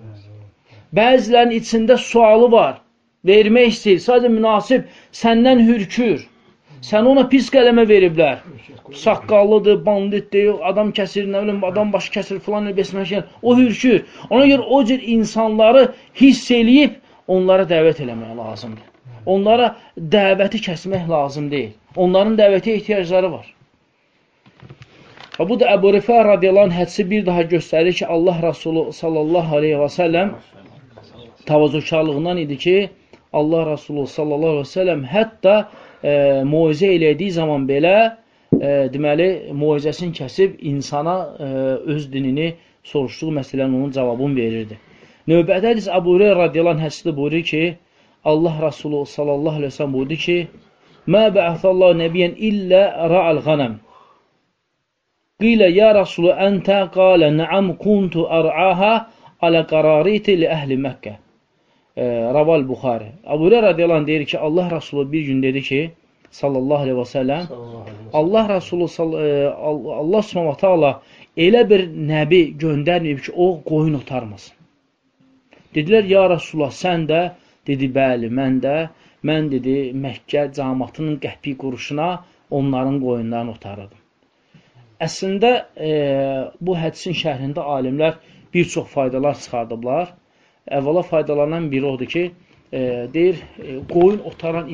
Bəzilərinin içində sualı var, vermək istəyir, sadəcə münasib, səndən hürkür. Sən ona pis qələmə veriblər. Saqqallıdır, banditdir, adam kəsir, nə bilim, adam başı kəsir, filan, o hürkür. Ona görə o cür insanları hiss eləyib, onlara dəvət eləmək lazımdır. Onlara dəvəti kəsmək lazım deyil. Onların dəvətə ehtiyacları var. Bu da Əbu Rifə radiyallahu anh hədisi bir daha göstərir ki, Allah Rasulü sallallahu aleyhi və səlləm təvazökarlığından idi ki, Allah Rasulü sallallahu aleyhi və səlləm hətta muizə elədiyi zaman belə deməli, muizəsini kəsib insana öz dinini soruşduğu məsələnin onun cavabını verirdi. Növbədə hədis Əbu Hüreyrə radiyallahu anh hədisdə buyurur ki, Allah Rasulü sallallahu aleyhi və səlləm buyurdu ki, Mə bə'ətəllahu nəbiyyən illə ra'al qanəm. Qilə ya Rasulü əntə qalə nəam kuntu ər'aha alə qarariti li əhli Məkkə. Raval Buxari. Əbu Hüreyrə radiyallahu anh deyir ki, Allah Rasulü bir gün dedi ki, sallallahu aleyhi və səlləm, Allah Rasulü Allah subhanahu ta'ala elə bir nəbi göndərməyib ki, o qoyun otarmasın. Dedilər, ya Rasulullah, sən də, dedi, bəli, mən də, mən dedi, Məkkə cəmaatının qəpik quruşuna onların qoyunlarını otarırdım. Əslində, bu hədisin şərhində alimlər bir çox faydalar çıxardıblar. Əvvəla faydalarından biri odur ki, deyir, qoyun otaran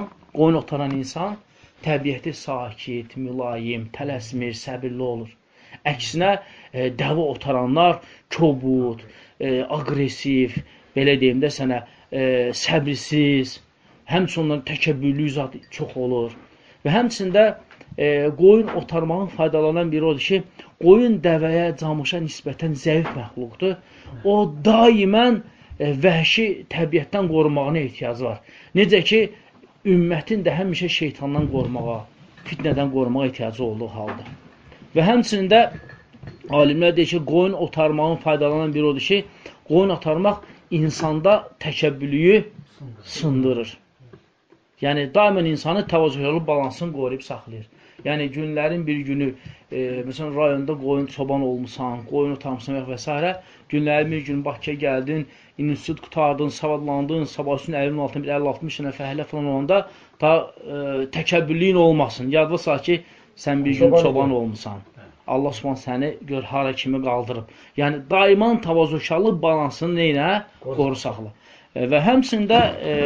insan təbiəti sakit, mülayim, tələsmir, səbirli olur. Əksinə, dəvə otaranlar kobud, aqresiv, belə deyim də sənə, səbirsiz, həmçinin təkəbbürlü zat çox olur. Və həmçində qoyun otarmağın faydalarından biri odur ki, qoyun dəvəyə, camışa nisbətən zəif məxluqdur. O daimən vəhşi təbiətdən qorumağına ehtiyacı var. Necə ki, ümmətin də həmişə şeytandan qorumağa, fitnədən qorumağa ehtiyacı olduğu halda. Və həmçinin də alimlər deyir ki, qoyun otarmağın faydalanan biri odur ki, qoyun otarmaq insanda təkəbbürlüyü sındırır. Yəni, daimən insanı təvazökarlı balansını qoruyub saxlayır. Yəni, günlərin bir günü, məsələn, rayonda qoyun çoban olmusan, qoyun otarmısan və s. Günlərin bir günü Bakıya gəldin, institut qutardın, savadlandın, sabah üçün əlinin altında bir 50-60 dənə fəhlə falan olanda təkəbbürlüyün olmasın. Yadva sağ ki, sən bir gün çoban olmusan. Allah subhanə səni gör, hara kimi qaldırıb. Yəni, daiman təvazökarlı balansını neynə? Qoru saxla. Və həmçində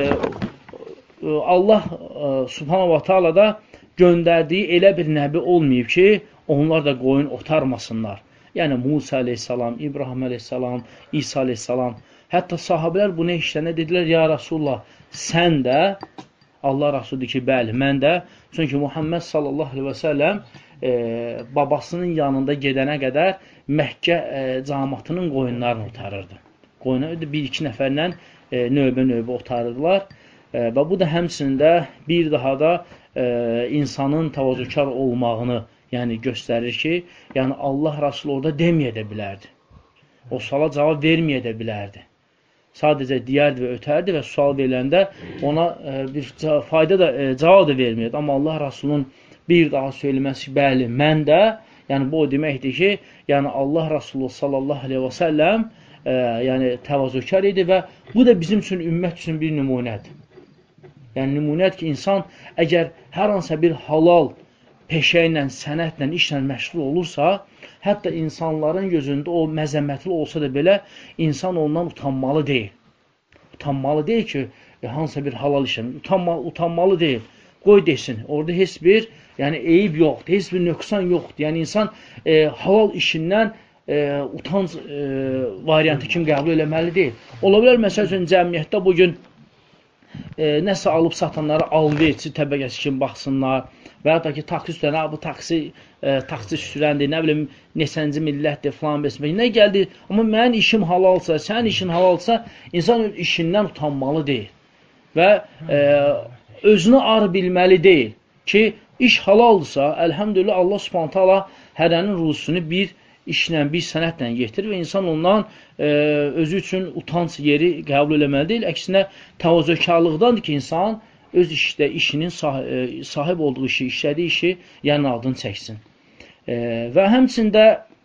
Allah subhanahu wa ta'ala da göndərdiyi elə bir nəbi olmayıb ki, onlar da qoyun otarmasınlar. Yəni, Musa aleyhissalam, İbrahim aleyhissalam, İsa aleyhissalam. Hətta sahabələr bunu işlənə dedilər, ya Rasulullah, sən də, Allah Rasulü ki, bəli, mən də. Çünki Muhammed sallallahu aleyhi və səlləm babasının yanında gedənə qədər Məkkə cəmaatının qoyunlarını otarırdı. Qoyunları bir-iki nəfərlə növbə-növbə otarırdılar. Və bu da həmçində bir daha da insanın təvazökar olmağını yəni göstərir ki, yəni Allah Rəsulü orada deməyə də bilərdi. O suala cavab verməyə də bilərdi. Sadəcə deyərdi və ötərdi və sual veriləndə ona bir fayda da cavab da verməyərdi. Amma Allah Rəsulunun bir daha söyləməsi, bəli, mən də, yəni bu o deməkdir ki, yəni Allah Rəsulü sallallahu aleyhi və səlləm yəni təvazökar idi və bu da bizim üçün, ümmət üçün bir nümunədir. Yəni nümunədir ki, insan əgər hər hansısa bir halal peşə ilə, sənətlə, işlə məşğul olursa, hətta insanların gözündə o məzəmmətli olsa da belə, insan ondan utanmalı deyil. Utanmalı deyil ki, hansısa bir halal işlə, utanmalı deyil. Qoy desin, orada heç bir yəni eyib yoxdur, heç bir nöqsan yoxdur. Yəni insan halal işindən utanc variantı kimi qəbul eləməli deyil. Ola bilər, məsəl üçün, cəmiyyətdə bugün nəsə alıb satanları alverçi təbəqəsi kimi baxsınlar və ya da ki, taksi sürən, bu taksi sürəndir, nə bilim, neçənci millətdir, filan besmək, nə gəldi, amma mənim işim halalsa, sənin işin halalsa, insan işindən utanmalı deyil və özünü ar bilməli deyil ki, iş halaldırsa, əlhəmdülillah, Allah subhanət hala hərənin ruzusunu bir işlə, bir sənətlə getirir və insan ondan özü üçün utanc yeri qəbul eləməli deyil. Əksinə, təvazökarlıqdandır ki, insan öz işinin sahib olduğu işi, işlədiyi işi yəni adını çəksin. Və həmçində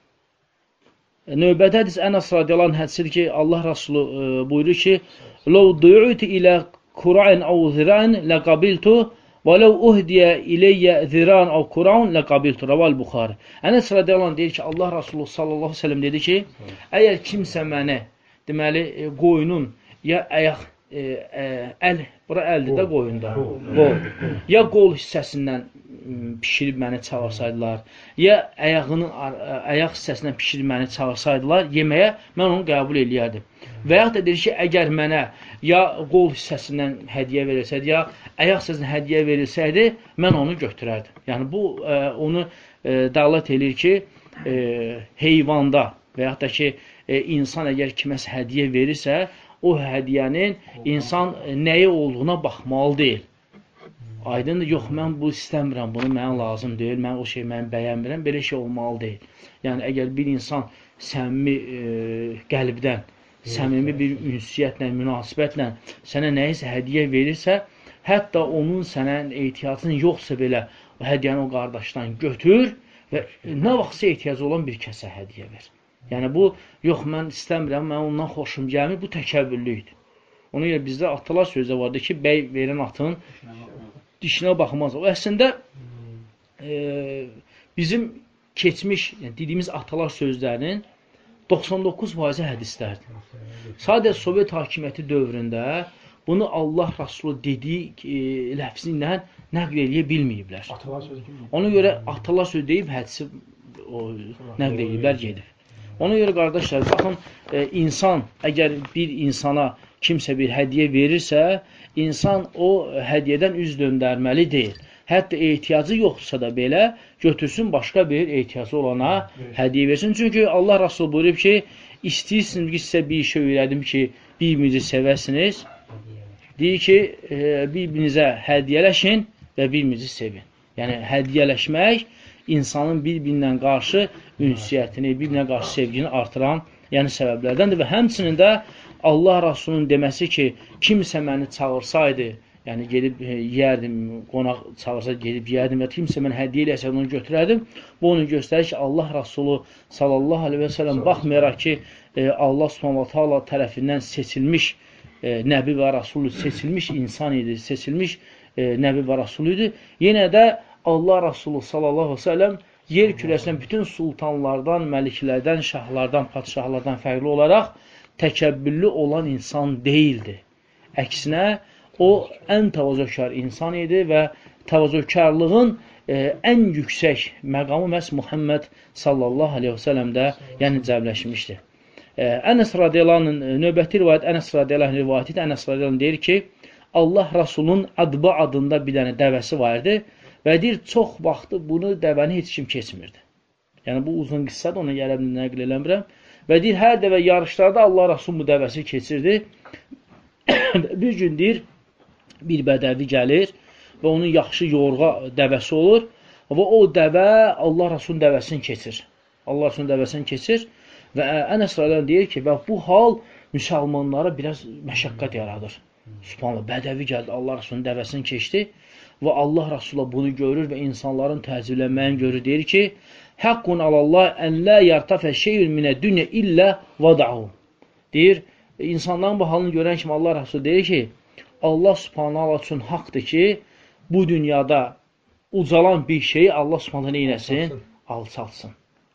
növbədə hədis Ənəs radiyallahu anh hədisidir ki, Allah Rasulü buyurur ki, لَوْ دُعُوتِ إِلَى كُرَعٍ أَوْ ذِرَعٍ لَقَبِلْتُ وَلَوْ اُهْدِيَ إِلَيَّ ذِرَعٍ أَوْ كُرَعٍ لَقَبِلْتُ Raval Buxari. Ənəs radiyallahu anh deyir ki, Allah Rasulü sallallahu aleyhi ve sellem dedi ki, əgər kimsə mənə, deməli, qoyunun ya ayaq, bura əldir də qoyunda, qol, ya qol hissəsindən pişirib məni çağırsaydılar, ya ayaq hissəsindən pişirib məni çağırsaydılar, yeməyə mən onu qəbul eləyərdim. Və yaxud da deyir ki, əgər mənə ya qol hissəsindən hədiyyə verilsəydi, ya ayaq hissəsindən hədiyyə verilsəydi, mən onu götürərdim. Yəni, bu onu dəlalət edir ki, heyvanda və yaxud da ki, insan əgər kiməsə hədiyyə verirsə, o hədiyyənin insan nəyi olduğuna baxmalı deyil. Aydındır, yox, mən bu istəmirəm, bunu mənə lazım deyil, mən o şeyi mən bəyənmirəm, belə şey olmalı deyil. Yəni, əgər bir insan səmimi qəlbdən, səmimi bir ünsiyyətlə, münasibətlə sənə nəyisə hədiyyə verirsə, hətta onun sənə ehtiyacın yoxsa belə o hədiyyəni o qardaşdan götür və nə vaxtsa ehtiyacı olan bir kəsə hədiyyə ver. Yəni, bu, yox, mən istəmirəm, mən ondan xoşum gəlmir, bu təkəbbürlüydür. Ona görə bizdə atalar sözü vardı ki, bəy verən atın dişinə baxmaz. O, əslində, bizim keçmiş, yəni, dediyimiz atalar sözlərinin 99% hədislərdir. Sadəcə Sovet hakimiyyəti dövründə bunu Allah Rasulü dediyi ləfzi ilə nəql eləyə bilməyiblər. Ona görə atalar sözü deyib, hədisi nəql eləyiblər, gedib. Ona görə, qardaşlar, baxın, insan, əgər bir insana kimsə bir hədiyyə verirsə, insan o hədiyyədən üz döndərməli deyil. Hətta ehtiyacı yoxsa da belə götürsün, başqa bir ehtiyacı olana hədiyyə versin. Çünki Allah Rasulü buyurub ki, istəyirsiniz ki, sizə bir şey öyrədim ki, bir-birinizi sevəsiniz. Deyir ki, bir-birinizə hədiyyələşin və bir-birinizi sevin. Yəni, hədiyyələşmək insanın bir-birindən qarşı ünsiyyətini, bir-birinə qarşı sevgini artıran səbəblərdəndir. Və həmçinin də Allah Rasulunun deməsi ki, kimsə məni çağırsaydı, yəni gedib yeyərdim, qonaq çağırsa gedib yeyərdim və kimsə mən hədiyyə eləsə onu götürərdim. Bu onu göstərir ki, Allah Rasulü sallallahu aleyhi və səlləm baxmayaraq ki, Allah subhanahu ta'ala tərəfindən seçilmiş Nəbi və Rasulü, seçilmiş insan idi, seçilmiş Nəbi və Rasulü idi. Yenə də Allah Rasulü sallallahu aleyhi və səlləm yer kürəsindən bütün sultanlardan, məliklərdən, şahlardan, padişahlardan fərqli olaraq təkəbbüllü olan insan deyildi. Əksinə, o ən təvazökar insan idi və təvazökarlığın ən yüksək məqamı məhz Muhammed sallallahu aleyhi və səlləmdə cəmləşmişdir. Ənəs radiyallahu anh, növbəti rivayət Ənəs radiyallahu anh rivayəti Ənəs radiyallahu anh deyir ki, Allah Rasulun Adba adında bir dənə dəvəsi vardı və deyir, çox vaxtı bunu dəvəni heç kim keçmirdi. Yəni, bu uzun qıssadır, ona gələ nəql eləmirəm. Və deyir, hər dəvə yarışlarda Allah Rasulun bu dəvəsi keçirdi. Bir gün deyir, bir bədəvi gəlir və onun yaxşı yorğa dəvəsi olur və o dəvə Allah Rasulun dəvəsini keçir. Allah Rasulun dəvəsini keçir və Ənəs rəziyallahu anh deyir ki, və bu hal müsəlmanlara biraz məşəqqət yaradır. Subhanallah, bədəvi gəldi, Allah Rasulun dəvəsini keçdi və Allah Rasulullah bunu görür və insanların təəccüblənməyini görür. Deyir ki, Haqqun alallah ən la yartafə şeyun minə dünya illə vadahu. Deyir, insanların bu halını görən kimi Allah Rasulü deyir ki, Allah subhanahu üçün haqdır ki, bu dünyada ucalan bir şeyi Allah subhanahu neynəsin? Alçalsın.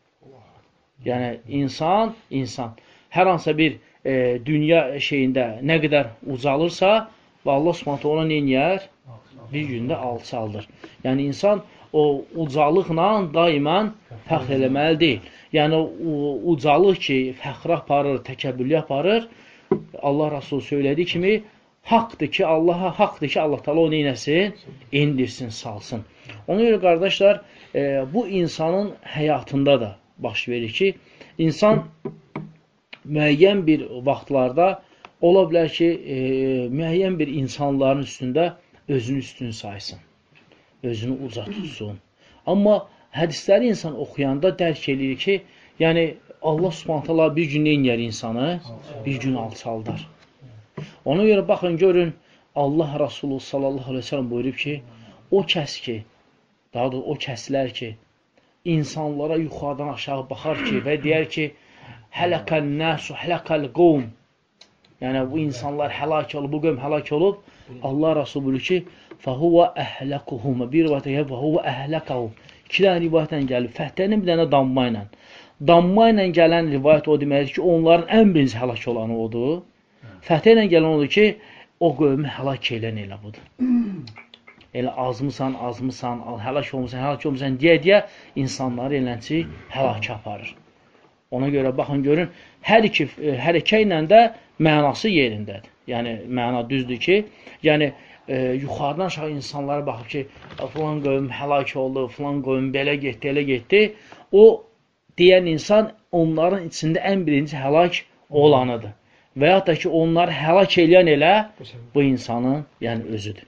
Yəni, insan, hər hansısa bir dünya şeyində nə qədər ucalırsa və Allah subhanahu ona neynəyər? Bir gündə alçaldır. Yəni, insan o ucalıqla daimən fəxr eləməli deyil. Yəni, o ucalıq ki, fəxrə aparır, təkəbbürlü aparır, Allah Rasulü söylədiyi kimi, haqdır ki, Allah Teala onu neynəsin? İndirsin, salsın. Ona görə, qardaşlar, bu insanın həyatında da baş verir ki, insan müəyyən bir vaxtlarda ola bilər ki, müəyyən bir insanların üstündə özünü üstün saysın, özünü uca tutsun. Amma hədisləri insan oxuyanda dərk edir ki, yəni Allah Subhanahu taala bir gün neynəyər insanı? Bir gün alçaldar. Ona görə baxın, görün, Allah Rasulü sallallahu aleyhi ve sellem buyurub ki, o kəs ki, daha doğrusu o kəslər ki, insanlara yuxarıdan aşağı baxar ki və deyər ki, hələkəl nəsu, hələkəl qovm. Yəni, bu insanlar həlak olub, bu qövm həlak olub. Allah Rasulü buyurur ki, fəhuvə əhləkuhum. Bir rivayətə gəlir, fəhuvə əhləkəhum. 2 dənə rivayətlə gəlir, fəhtənin bir dənə damma ilə. Damma ilə gələn rivayət o deməkdir ki, onların ən birinci həlak olanı odur. Fəhtə ilə gələn odur ki, o qövmü həlak eylən elə budur. Elə azmısan, həlak olmuşsan deyə insanları elənçi həlak aparır. Ona görə baxın, görün, hər iki hərəkə ilə də mənası yerindədir. Yəni, məna düzdür ki, yəni, yuxarıdan aşağı insanlara baxıb ki, filan qövm həlak oldu, filan qövm belə getdi, elə getdi. O, deyən insan onların içində ən birinci həlak olanıdır. Və yaxud da ki, onları həlak eləyən elə bu insanın, yəni, özüdür.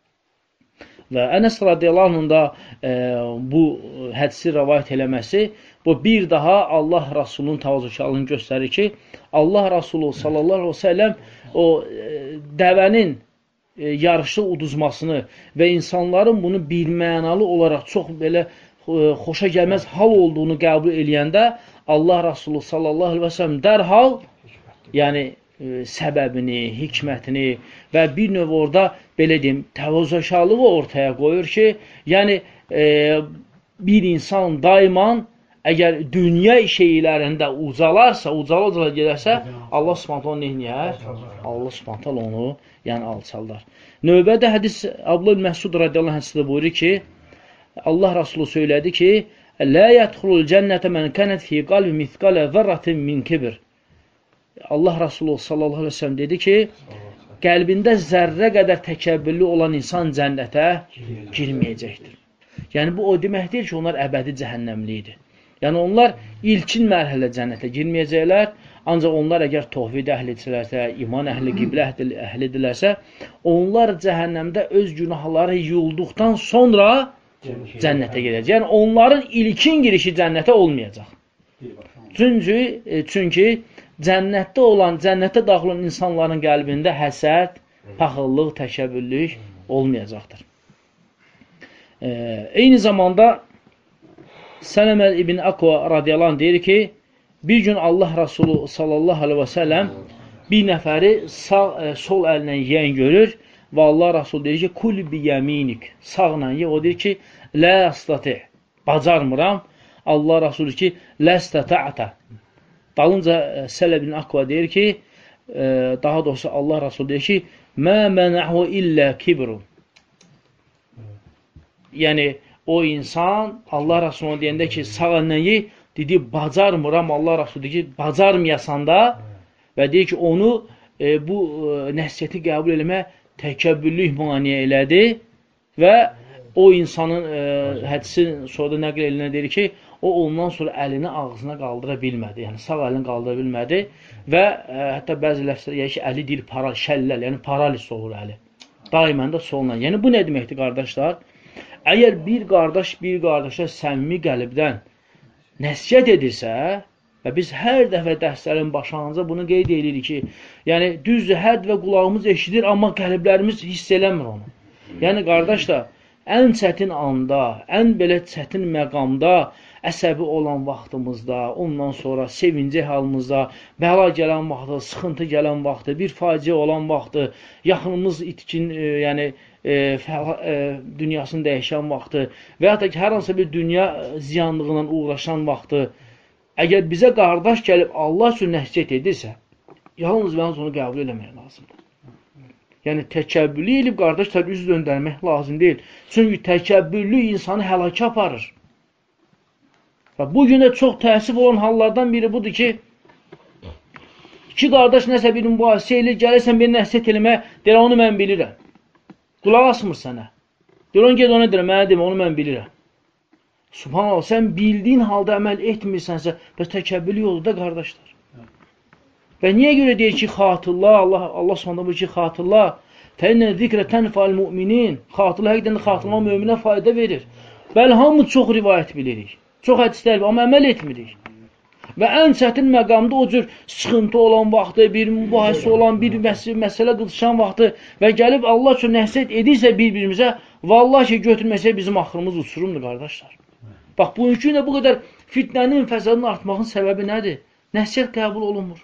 Və Ənəs radiyallahu anhın da bu hədisi rəvayət eləməsi, bu bir daha Allah Rasulunun təvazökarlığını göstərir ki, Allah Rasulü sallallahu aleyhi ve sellem o dəvənin yarışı uduzmasını və insanların bunu birmənalı olaraq çox belə xoşa gəlməz hal olduğunu qəbul eləyəndə Allah Rasulü sallallahu aleyhi ve sellem dərhal, yəni səbəbini, hikmətini və bir növ orada, belə deyim, təvazökarlığı ortaya qoyur ki, yəni bir insan daiman əgər dünya şeylərində ucalarsa, ucala gedərsə, Allah subhanət onu neynəyər? Allah subhanət onu yəni alçaldar. Növbədə hədis Abdullah Məsud radiyallahu anh buyurur ki, Allah Rasulü söylədi ki, Lə yədxulul cənnətə mən kənət fi qalbi mithqalə zərratin min kibir. Allah Rasulü sallallahu aleyhi ve sellem dedi ki, qəlbində zərrə qədər təkəbbürlü olan insan cənnətə girməyəcəkdir. Yəni, bu o demək deyil ki, onlar əbədi cəhənnəmlidir. Yəni, onlar ilkin mərhələ cənnətə girməyəcəklər, ancaq onlar əgər tohvid əhlidirlərsə, iman əhli, qiblə əhlidirlərsə, onlar cəhənnəmdə öz günahları yuyulduqdan sonra cənnətə gedəcək. Yəni, onların ilkin girişi cənnətə olmayacaq. Çünki cənnətdə olan, cənnətə daxil olan insanların qəlbində həsəd, paxıllıq, təkəbbürlük olmayacaqdır. Eyni zamanda Sələmə ibn Akva radiyallahu anh deyir ki, bir gün Allah Rasulü sallallahu aleyhi ve sellem bir nəfəri sol əlinə yiyən görür və Allah Rasulü deyir ki, kul bi yəminik, sağla ye, o deyir ki, lə əstati, bacarmıram. Allah Rasulü ki, lə əstata'ta. Dalınca Sələmə ibn Akva deyir ki, daha doğrusu Allah Rasulü deyir ki, mə mənəhu illə kibru. Yəni, o insan Allah Rasulü deyəndə ki, sağ əlnəyi, dedi, bacarmıram. Allah Rasulü deyir ki, bacarmayasan da və deyir ki, onu bu nəsiyyəti qəbul eləmə təkəbbürlük maniyə elədi və o insanın hədisin sonra nəql elinə deyir ki, o ondan sonra əlini ağzına qaldıra bilmədi. Yəni, sağ əlini qaldıra bilmədi və hətta bəzi ləfslər gəlir ki, əli deyil şəlləl, yəni paralis olur əli. Daimən də soluna. Yəni, bu nə deməkdir, qardaşlar? Əgər bir qardaş bir qardaşa səmimi qəlbdən nəsiyyət edirsə və biz hər dəfə dərslərin başlanğıcında bunu qeyd edirik ki, yəni, düzdür, hər dəfə qulağımız eşidir, amma qəlblərimiz hiss eləmir onu. Yəni, qardaşlar, ən çətin anda, ən belə çətin məqamda, əsəbi olan vaxtımızda, ondan sonra sevinci halımızda, bəla gələn vaxtı, sıxıntı gələn vaxtı, bir faciə olan vaxtı, yaxınımız itkin, yəni, dünyasını dəyişən vaxtı və ya da ki, hər hansı bir dünya ziyanlığına uğraşan vaxtı, əgər bizə qardaş gəlib Allah üçün nəsiyyət edirsə, yalnız və yalnız onu qəbul eləmək lazımdır. Yəni, təkəbbürlü elib qardaşlar üz döndərmək lazım deyil. Çünki təkəbbürlü insanı həlakə aparır. Və bugün də çox təəssüf olan hallardan biri budur ki, iki qardaş nəsə bir mübahisə ilə gəlirsən, bir nəsiyyət eləməyə, deyir, onu mən bilirəm. Qulaq asmır sənə. Deyir, onu ged ona deyirəm, mənə demə, onu mən bilirəm. Subhanallah, sən bildiyin halda əməl etmirsənsə, bəs təkəbbürlü yolda qardaşlar. Və niyə görə deyir ki, xatırla, Allah sonunda bu ki, xatırla, fəinnə zikrə tənfəl müminin, xatırla, həqiqdən də xatırlama möminə fayda verir. Bəli, hamı çox rivayət bilirik, çox hədislər, amma əməl etmirik. Və ən çətin məqamda o cür sıxıntı olan vaxtı, bir mübahisə olan, bir məsələ qızışan vaxtı və gəlib Allah üçün nəsiyyət edirsə bir-birimizə, vallahi ki, götürməsə bizim axırımız uçurumdur, qardaşlar. Bax, bugünkü də bu qədər fitnənin, fəsadın artmağın səbəbi nədir? Nəsiyyət qəbul olunmur.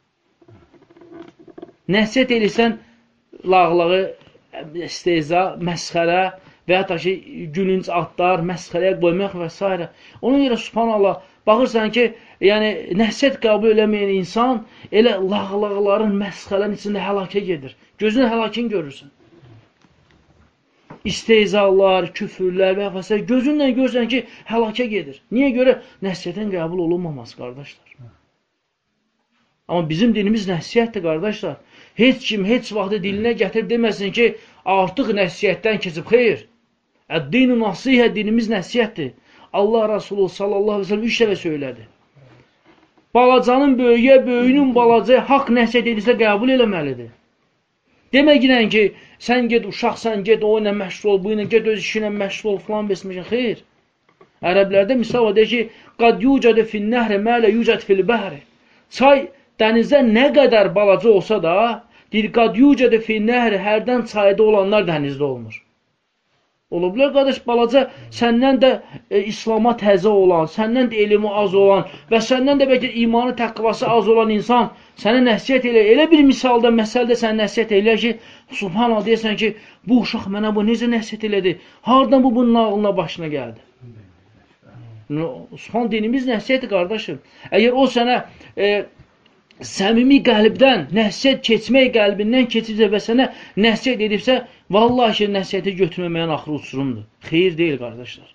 Nəsiyyət edirsən, lağlağı, istehza, məsxərə və ya da ki, gülünc adlar, məsxərəyə qoymaq və s. Ona görə, subhanallah, baxırsan ki, yəni, nəsiyyət qəbul eləməyən insan elə lağlaqların, məsxələrin içində həlakə gedir. Gözünə həlakini görürsən. İstehzalar, küfürlər və s. Gözünlə görürsən ki, həlakə gedir. Niyə görə? Nəsiyyətin qəbul olunmaması, qardaşlar. Amma bizim dinimiz nəsiyyətdir, qardaşlar. Heç kim, heç vaxtı dilinə gətirib deməsin ki, artıq nəsiyyətdən keçib. Xeyr. Əd-dinu nasihə, dinimiz nəsiyyətdir. Allah Rasulü sallallahu aleyhi ve sellem 3 dəfə söylədi. Balacanın böyüyə, böyüyünün balacaya haqq nəsiyyət edirsə qəbul eləməlidir. Deməklə ki, sən get, uşaqsan, get, o ilə məşğul ol, bu ilə get, öz işinə məşğul ol, filan besmişən. Xeyr. Ərəblərdə misal var, deyir ki, qad yucadı fin-nəhri mələ yucad fil-bəhri. Çay dənizdə nə qədər balaca olsa da, deyir, qad yucadı fin-nəhri, hərdən çayda olanlar dənizdə olmur. Ola bilər, qardaş, balaca səndən də İslama təzə olan, səndən də elmi az olan və səndən də bəlkə imanı, təqvası az olan insan sənə nəsiyyət elə. Elə bir misalda, məsələdə sənə nəsiyyət elə ki, subhanallah, deyəsən ki, bu uşaq mənə bu necə nəsiyyət elədi? Hardan bu bunun ağlına başına gəldi? Subhan dinimiz nəsiyyətdir, qardaşım. Əgər o sənə səmimi qəlbdən, nəsiyyət keçmək qəlbindən keçibsə və sənə nəsiyyət edibsə, vallahi ki, nəsiyyəti götürməməyin axırı uçurumdur. Xeyir deyil, qardaşlar.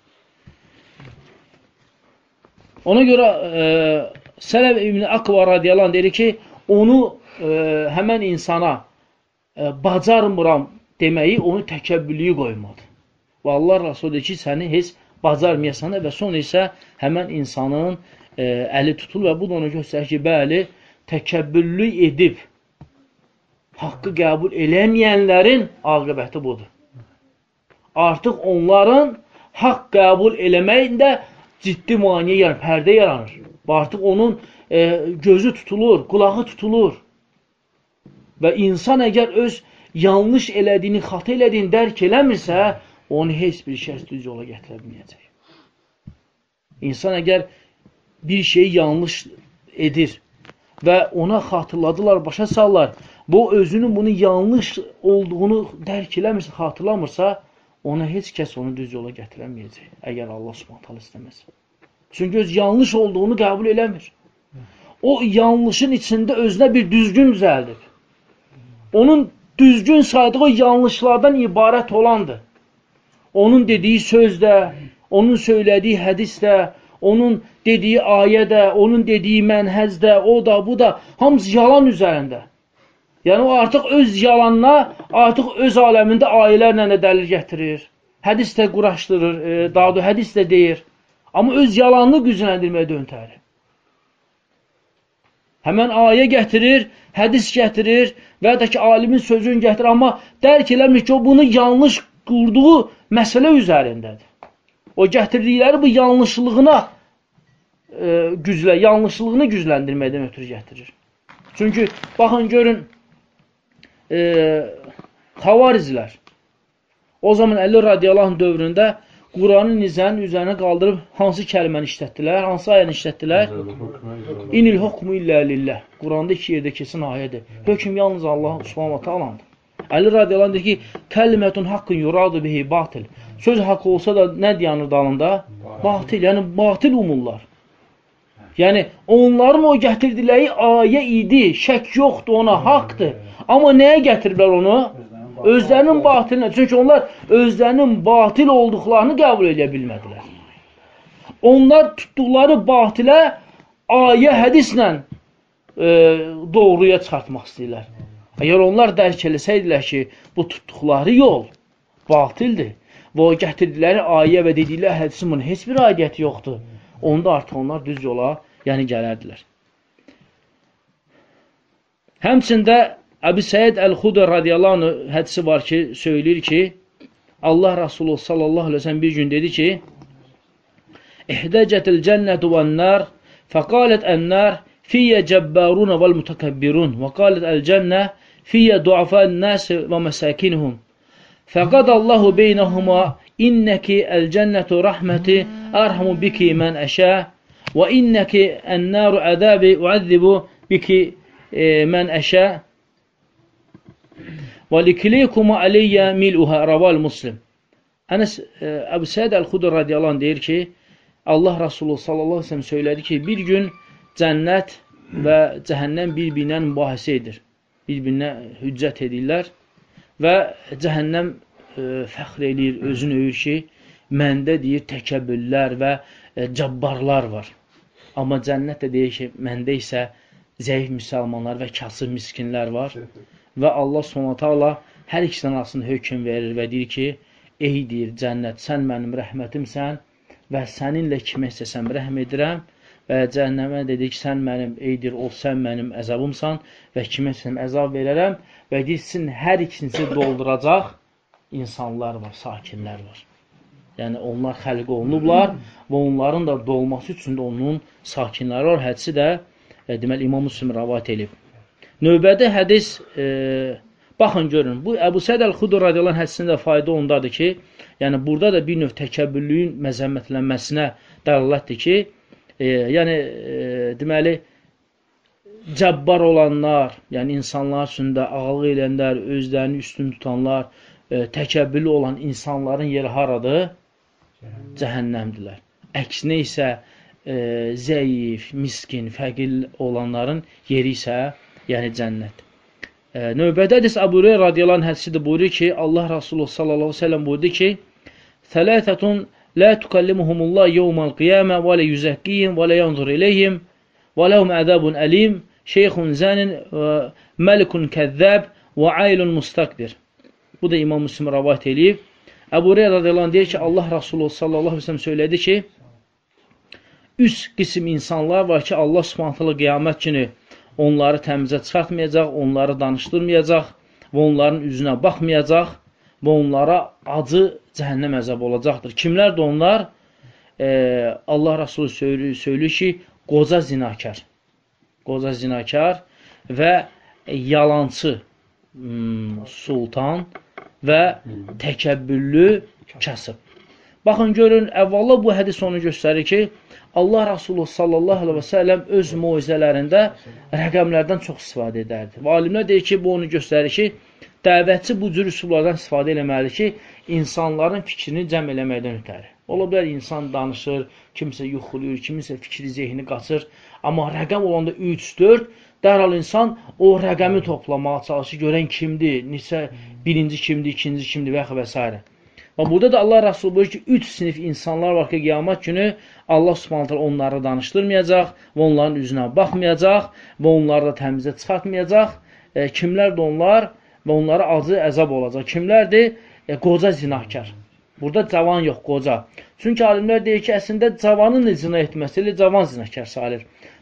Ona görə Sələv İbn-i Akva radiyallahu anh deyir ki, onu həmən insana bacarmıram deməyi, onu təkəbbürlüyü qoymadı. Və Allah Rasulü deyir ki, səni heç bacarmayasan və sonra isə həmən insanın əli tutulur və bu da onu göstərir ki, bəli, təkəbbürlü edib haqqı qəbul eləməyənlərin aqibəti budur. Artıq onların haqq qəbul eləməyində ciddi maniyə yaranır, pərdə yaranır. Artıq onun gözü tutulur, qulağı tutulur. Və insan əgər öz yanlış elədiyini, xata elədiyini dərk eləmirsə, onu heç bir şəxs düz yola gətirə bilməyəcək. İnsan əgər bir şeyi yanlış edir və ona xatırladılar, başa sallar, bu özünün bunu yanlış olduğunu dərk eləmirsə, xatırlamırsa, ona heç kəs onu düz yola gətirəməyəcək, əgər Allah subhanət hala istəməz. Çünki öz yanlış olduğunu qəbul eləmir. O yanlışın içində özünə bir düzgün düzəldib. Onun düzgün saydığı o yanlışlardan ibarət olandır. Onun dediyi sözdə, onun söylədiyi hədisdə, onun dediyi ayədə, onun dediyi mənhəzdə, o da, bu da, hamısı yalan üzərində. Yəni, o artıq öz yalanına, artıq öz aləmində ayələrlə də dəlil gətirir. Hədis də quraşdırır, daha da hədis də deyir. Amma öz yalanını gücləndirməyə döntərir. Həmən ayə gətirir, hədis gətirir və ya da ki, alimin sözünü gətirir, amma dərk eləmir ki, o bunu yanlış qurduğu məsələ üzərindədir. O gətirdikləri bu yanlışlığını gücləndirməkdən ötürü gətirir. Çünki, baxın, görün, xavariclər, o zaman Əli radiyallahu dövründə Quranın nizənin üzərinə qaldırıb hansı kəlməni işlətdilər, hansı ayəni işlətdilər? İnil hukmu illə lillah. Quranda iki yerdə kesin ayədir. Hökm yalnız Allah subhanahu wa ta'alandır. Əli radiyallahu deyir ki, kəlimətun haqqın yuradu bihi batil. Söz haqq olsa da nə deyanır dalında? Batil, yəni batil umurlar. Yəni, onların o gətirdiləri ayə idi, şək yoxdur ona, haqdır. Amma nəyə gətiriblər onu? Özlərinin batilinə. Çünki onlar özlərinin batil olduqlarını qəbul edə bilmədilər. Onlar tutduqları batilə ayə, hədislə doğruya çıxartmaq istəyirlər. Əgər onlar dərk eləsəydilər ki, bu tutduqları yol batildir və o gətirdikləri ayə və dedikləri hədisin bunun heç bir aidiyyəti yoxdur, onda artıq onlar düz yola gələrdilər. Həmçində Əbu Səid Əl-Xudri radiyallahu anh hədisi var ki, söyləyir ki, Allah Rasulü sallallahu aleyhi ve sellem bir gün dedi ki, İhdəcətil cənnətu vənnər, fəqalət ən-nər, fiyyə cəbbərunə vəl-mütəkəbbirun, və qalət əl-cənnə, fiyyə duafən nəsi və məsəkinhum. Fəqadallahu beynəhuma, innəki əl-cənnətu rəhməti, ərhamu biki mən əşə, və innəki ən-nəru ədəbi, uəzzibu biki mən əşə, وَلِكِلِيكُمَ عَلَيَّ مِلْءُهَا رَوَال Muslim. Əbu Səid Əl-Xudri radiyallahu anh deyir ki, Allah Rasulü sallallahu aleyhi ve sellem söylədi ki, bir gün cənnət və cəhənnəm bir-birinə mübahisə edir. Bir-birinə hüccət edirlər və cəhənnəm fəxr edir, özünü öyür ki, məndə deyir təkəbbürlər və cabbarlar var. Amma cənnət də deyir ki, məndə isə zəif müsəlmanlar və kasıb miskinlər var. Və Allah s.ə.v. hər ikisindən arasında hökm verir və deyir ki, ey deyir cənnət, sən mənim rəhmətimsən və səninlə kimə istəsəm rəhm edirəm və cəhənnəmə dedi ki, sən mənim, ey deyir, sən mənim əzabımsan və kimə istəsəm əzab verərəm və deyir, sizin hər ikisini dolduracaq insanlar var, sakinlər var. Yəni, onlar xəlq olunublar və onların da dolması üçün də onun sakinləri var. Hədisi də, deməli, İmam Müslim rəvat edib. Növbədə hədis, baxın görün, bu Əbu Səid Əl-Xudri radiyallahu anh hədisində fayda ondadır ki, yəni burada da bir növ təkəbbürlüyün məzəmmətlənməsinə dəlalətdir ki, yəni deməli, cəbbar olanlar, yəni insanlar üstündə ağalıq eləyənlər, özlərini üstün tutanlar, təkəbbürlü olan insanların yeri haradır? Cəhənnəmdirlər. Əksinə isə zəif, miskin, fəqir olanların yeri isə yəni cənnət. Növbədə hədis Əbu Hüreyrə radiyallahu anh hədisidir, buyurur ki, Allah Rasulü sallallahu aleyhi ve sellem buyurdu ki, Thələtətun lə tukallimuhumullah yevməl qiyamə və lə yüzəkkiyim və lə yanzur iləyhim və ləhum ədəbun əlim, şeyxun zənin, məlikun kəzzəb və aylun mustakdir. Bu da İmam Müslim rəvat eləyib. Əbu Hüreyrə radiyallahu anh deyir ki, Allah Rasulü sallallahu aleyhi ve sellem söylədi ki, 3 qism insanlar var ki, Allah subhanətələ qiyamət günü onları təmizə çıxartmayacaq, onları danışdırmayacaq və onların üzünə baxmayacaq və onlara acı cəhənnəm əzabı olacaqdır. Kimlər də onlar? Allah Rasulü söylüyor ki, qoca zinakar və yalancı sultan və təkəbbürlü kasıb. Baxın, görün, əvvəla bu hədis onu göstərir ki, Allah Rasulü sallallahu aleyhi ve sellem öz muizələrində rəqəmlərdən çox istifadə edərdi. Və alimlər deyir ki, bu onu göstərir ki, dəvətçi bu cür üsullardan istifadə eləməlidir ki, insanların fikrini cəm eləməkdən ötəri. Ola bilər, insan danışır, kimsə yuxuluyur, kimsə fikri zehni qaçır. Amma rəqəm olanda 3-4, dərhal insan o rəqəmi toplamağa çalışır, görən kimdir, neçə, birinci kimdir, ikinci kimdir və s. Və burada da Allah Rasulü buyurur ki, 3 sinif insanlar var ki, qiyamət günü Allah subhanətlə onları danışdırmayacaq və onların üzünə baxmayacaq və onları da təmizə çıxartmayacaq. Kimlər də onlar və onlara acı əzab olacaq. Kimlərdir? Qoca zinakar. Burada cavan yox, qoca. Çünki alimlər deyir ki, əslində cavanın zina etməsi ilə cavan zinakar sayılır.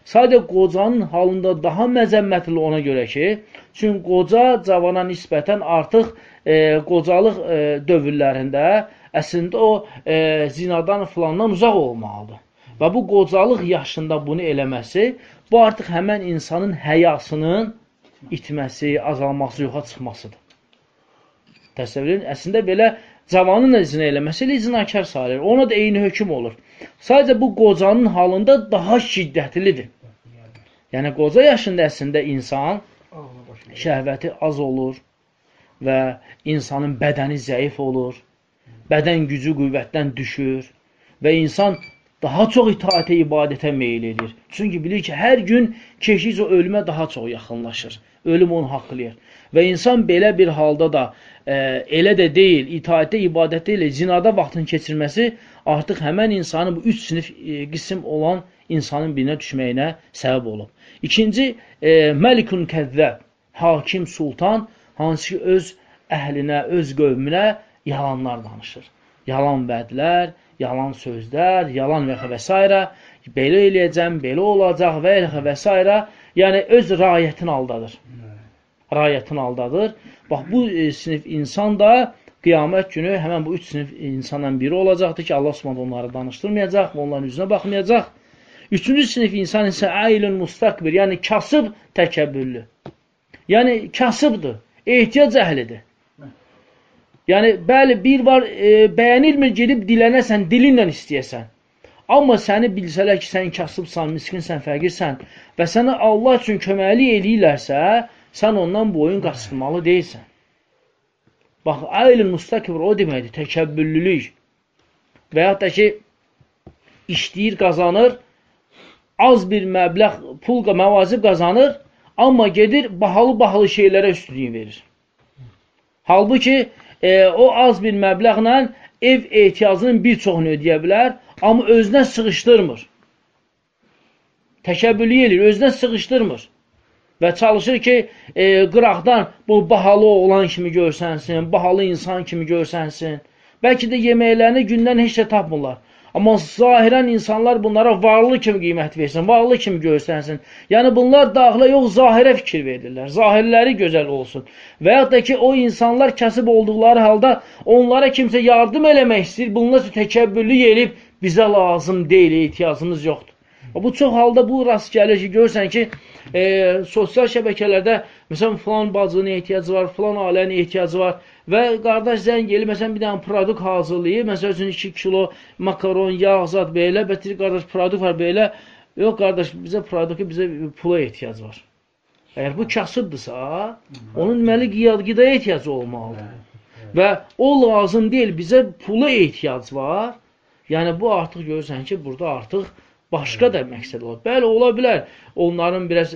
Sadə qocanın halında daha məzəmmətli ona görə ki, çünki qoca cavana nisbətən artıq qocalıq dövrlərində əslində o zinadan filandan uzaq olmalıdır. Və bu qocalıq yaşında bunu eləməsi, bu artıq həmən insanın həyasının itməsi, azalması, yoxa çıxmasıdır. Təsəvvür edin, əslində belə cavanın da zina eləməsi ilə zinakar sayılır. Ona da eyni hökm olur. Sadəcə bu qocanın halında daha şiddətlidir. Yəni qoca yaşında əslində insan şəhvəti az olur və insanın bədəni zəif olur, bədən gücü qüvvətdən düşür və insan daha çox itaətə, ibadətə meyil edir. Çünki bilir ki, hər gün keşiş o ölümə daha çox yaxınlaşır. Ölüm onu haqlayır. Və insan belə bir halda da elə də deyil, itaətə, ibadətə ilə zinada vaxtını keçirməsi artıq həmən insanın bu üç sinif qism olan insanın birinə düşməyinə səbəb olub. İkinci, Məlikun Kəzzəb, hakim, sultan, hansı ki, öz əhlinə, öz qövmünə yalanlar danışır. Yalan vədlər, yalan sözlər, yalan və s. Belə eləyəcəm, belə olacaq və s. Yəni, öz rayətini aldadır. Rayətini aldadır. Bax, bu sinif insan da qiyamət günü həmən bu üç sinif insandan biri olacaqdır ki, Allah Subhanahu onları danışdırmayacaq və onların üzünə baxmayacaq. Üçüncü sinif insan isə əylün mustakbir, yəni kasıb təkəbbürlü. Yəni, kasıbdır, ehtiyac əhlidir. Yəni, bəli, bir var, bəyənilmir, gedib dilənəsən, dilinlə istəyəsən. Amma səni bilsələr ki, sən kasıbsan, miskinsən, fəqirsən və sənə Allah üçün köməklik eləyirlərsə, sən ondan boyun qaçırmalı deyilsən. Bax, əylün mustakbir o deməkdir, təkəbbürlülük. Və yaxud da ki, işləyir, qazanır, az bir məbləğ pul məvazib qazanır, amma gedir, bahalı şeylərə üstünlüyü verir. Halbuki, o az bir məbləğlə ev ehtiyacının bir çoxunu ödəyə bilər, amma özünə sığışdırmır. Təkəbbürlük edir, özünə sığışdırmır. Və çalışır ki, qıraqdan bu bahalı oğlan kimi görsənsin, bahalı insan kimi görsənsin. Bəlkə də yeməklərini gündən heç də tapmırlar. Amma zahirən insanlar bunlara varlı kimi qiymət versin, varlı kimi görsənsin. Yəni bunlar daxilə yox, zahirə fikir verirlər. Zahirləri gözəl olsun. Və yaxud da ki, o insanlar kasıb olduqları halda onlara kimsə yardım eləmək istəyir. Bunlar təkəbbürlük elib, bizə lazım deyil, ehtiyacımız yoxdur. Bu çox halda bu rast gəlir ki, görürsən ki, sosial şəbəkələrdə məsələn, filan bacının ehtiyacı var, filan ailənin ehtiyacı var və qardaş zəng gelib, məsələn, bir dənə produkt hazırlayıb, məsəl üçün 2 kilo makaron, yağ, zat belə, bətir qardaş produkt var belə, yox qardaş, bizə produktu, bizə pula ehtiyac var. Əgər bu kasıbdırsa, onun deməli qidaya ehtiyacı olmalıdır. Və o lazım deyil, bizə pula ehtiyac var. Yəni, bu artıq görürsən ki, burada artıq başqa da məqsəd olur. Bəli, ola bilər, onların biraz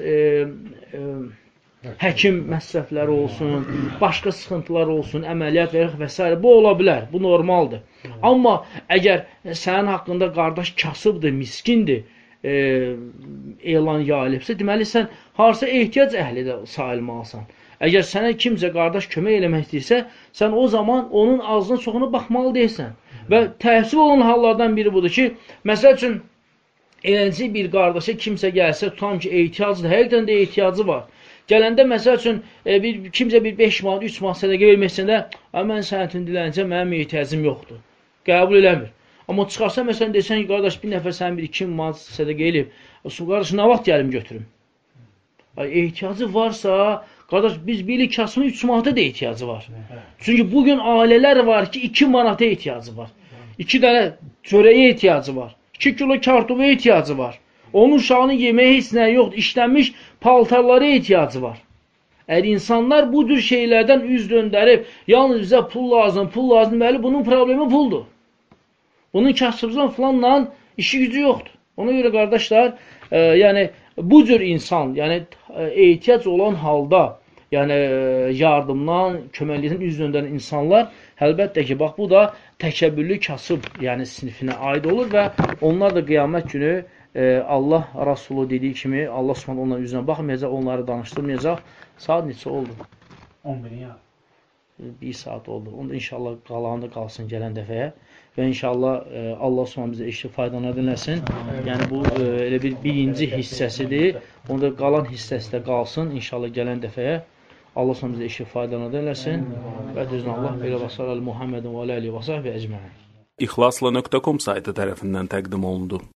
həkim məsrəfləri olsun, başqa sıxıntılar olsun, əməliyyat və s. Bu ola bilər, bu normaldır. Amma əgər sənin haqqında qardaş kasıbdır, miskindir, elan yayılıbsa, deməli sən harasa ehtiyac əhli də sayılmalısan. Əgər sənə kimsə qardaş kömək eləmək istəyirsə, sən o zaman onun azına çoxuna baxmalı deyilsən. Və təəssüf olan hallardan biri budur ki, məsəl üçün, eləncə bir qardaşa kimsə gəlsə, tutam ki, ehtiyacdır, həqiqdən də ehtiyacı var. Gələndə, məsəl üçün, kimsə bir 5 manat, 3 manat sədəqə verməsində, mən sənin üçün diləncə, mənim ehtiyacım yoxdur. Qəbul eləmir. Amma çıxarsa, məsələn, desən ki, qardaş, bir nəfər sənin bir 2 manat sədəqə eləyib, qardaş, nə vaxt gəlim götürüm? Ehtiyacı varsa, qardaş, biz bilirik, kasının 3 manata da ehtiyacı var. Çünki bugün ailələr var ki, 2 manata ehtiyacı var. 2 dənə çörəyə ehtiyacı var. 2 kilo kartofa ehtiyacı var. Onun uşağının yeməyə heç nə yoxdur. İşlənmiş paltarlara ehtiyacı var. Əgər insanlar bu cür şeylərdən üz döndərib, yalnız bizə pul lazım, deməli, bunun problemi puldur. Bunun kasıbızdan filanla işi gücü yoxdur. Ona görə qardaşlar, yəni bu cür insan, yəni ehtiyac olan halda, yəni yardımdan, köməklikdən üz döndərən insanlar, əlbəttə ki, bax bu da təkəbbürlü kasıb, yəni sinifinə aid olur və onlar da qiyamət günü Allah Rasulü dediyi kimi Allah Subhanahu onların üzünə baxmayacaq, onları danışdırmayacaq. Saat neçə oldu? 11-in yarı. 1 saat oldu. Onda inşallah qalanı da qalsın gələn dəfəyə. Və inşallah Allah Subhanahu bizə eşli faydalanır dinləsin. Yəni bu elə bir birinci hissəsidir. Onda qalan hissəsi də qalsın inşallah gələn dəfəyə. Allah Subhanahu bizə eşli faydalanır dinləsin. Və düzün Allah belə və sallallahu Muhammedin və alihi və səhbi ecmaîn. İxlasla.com saytı tərəfindən təqdim olundu.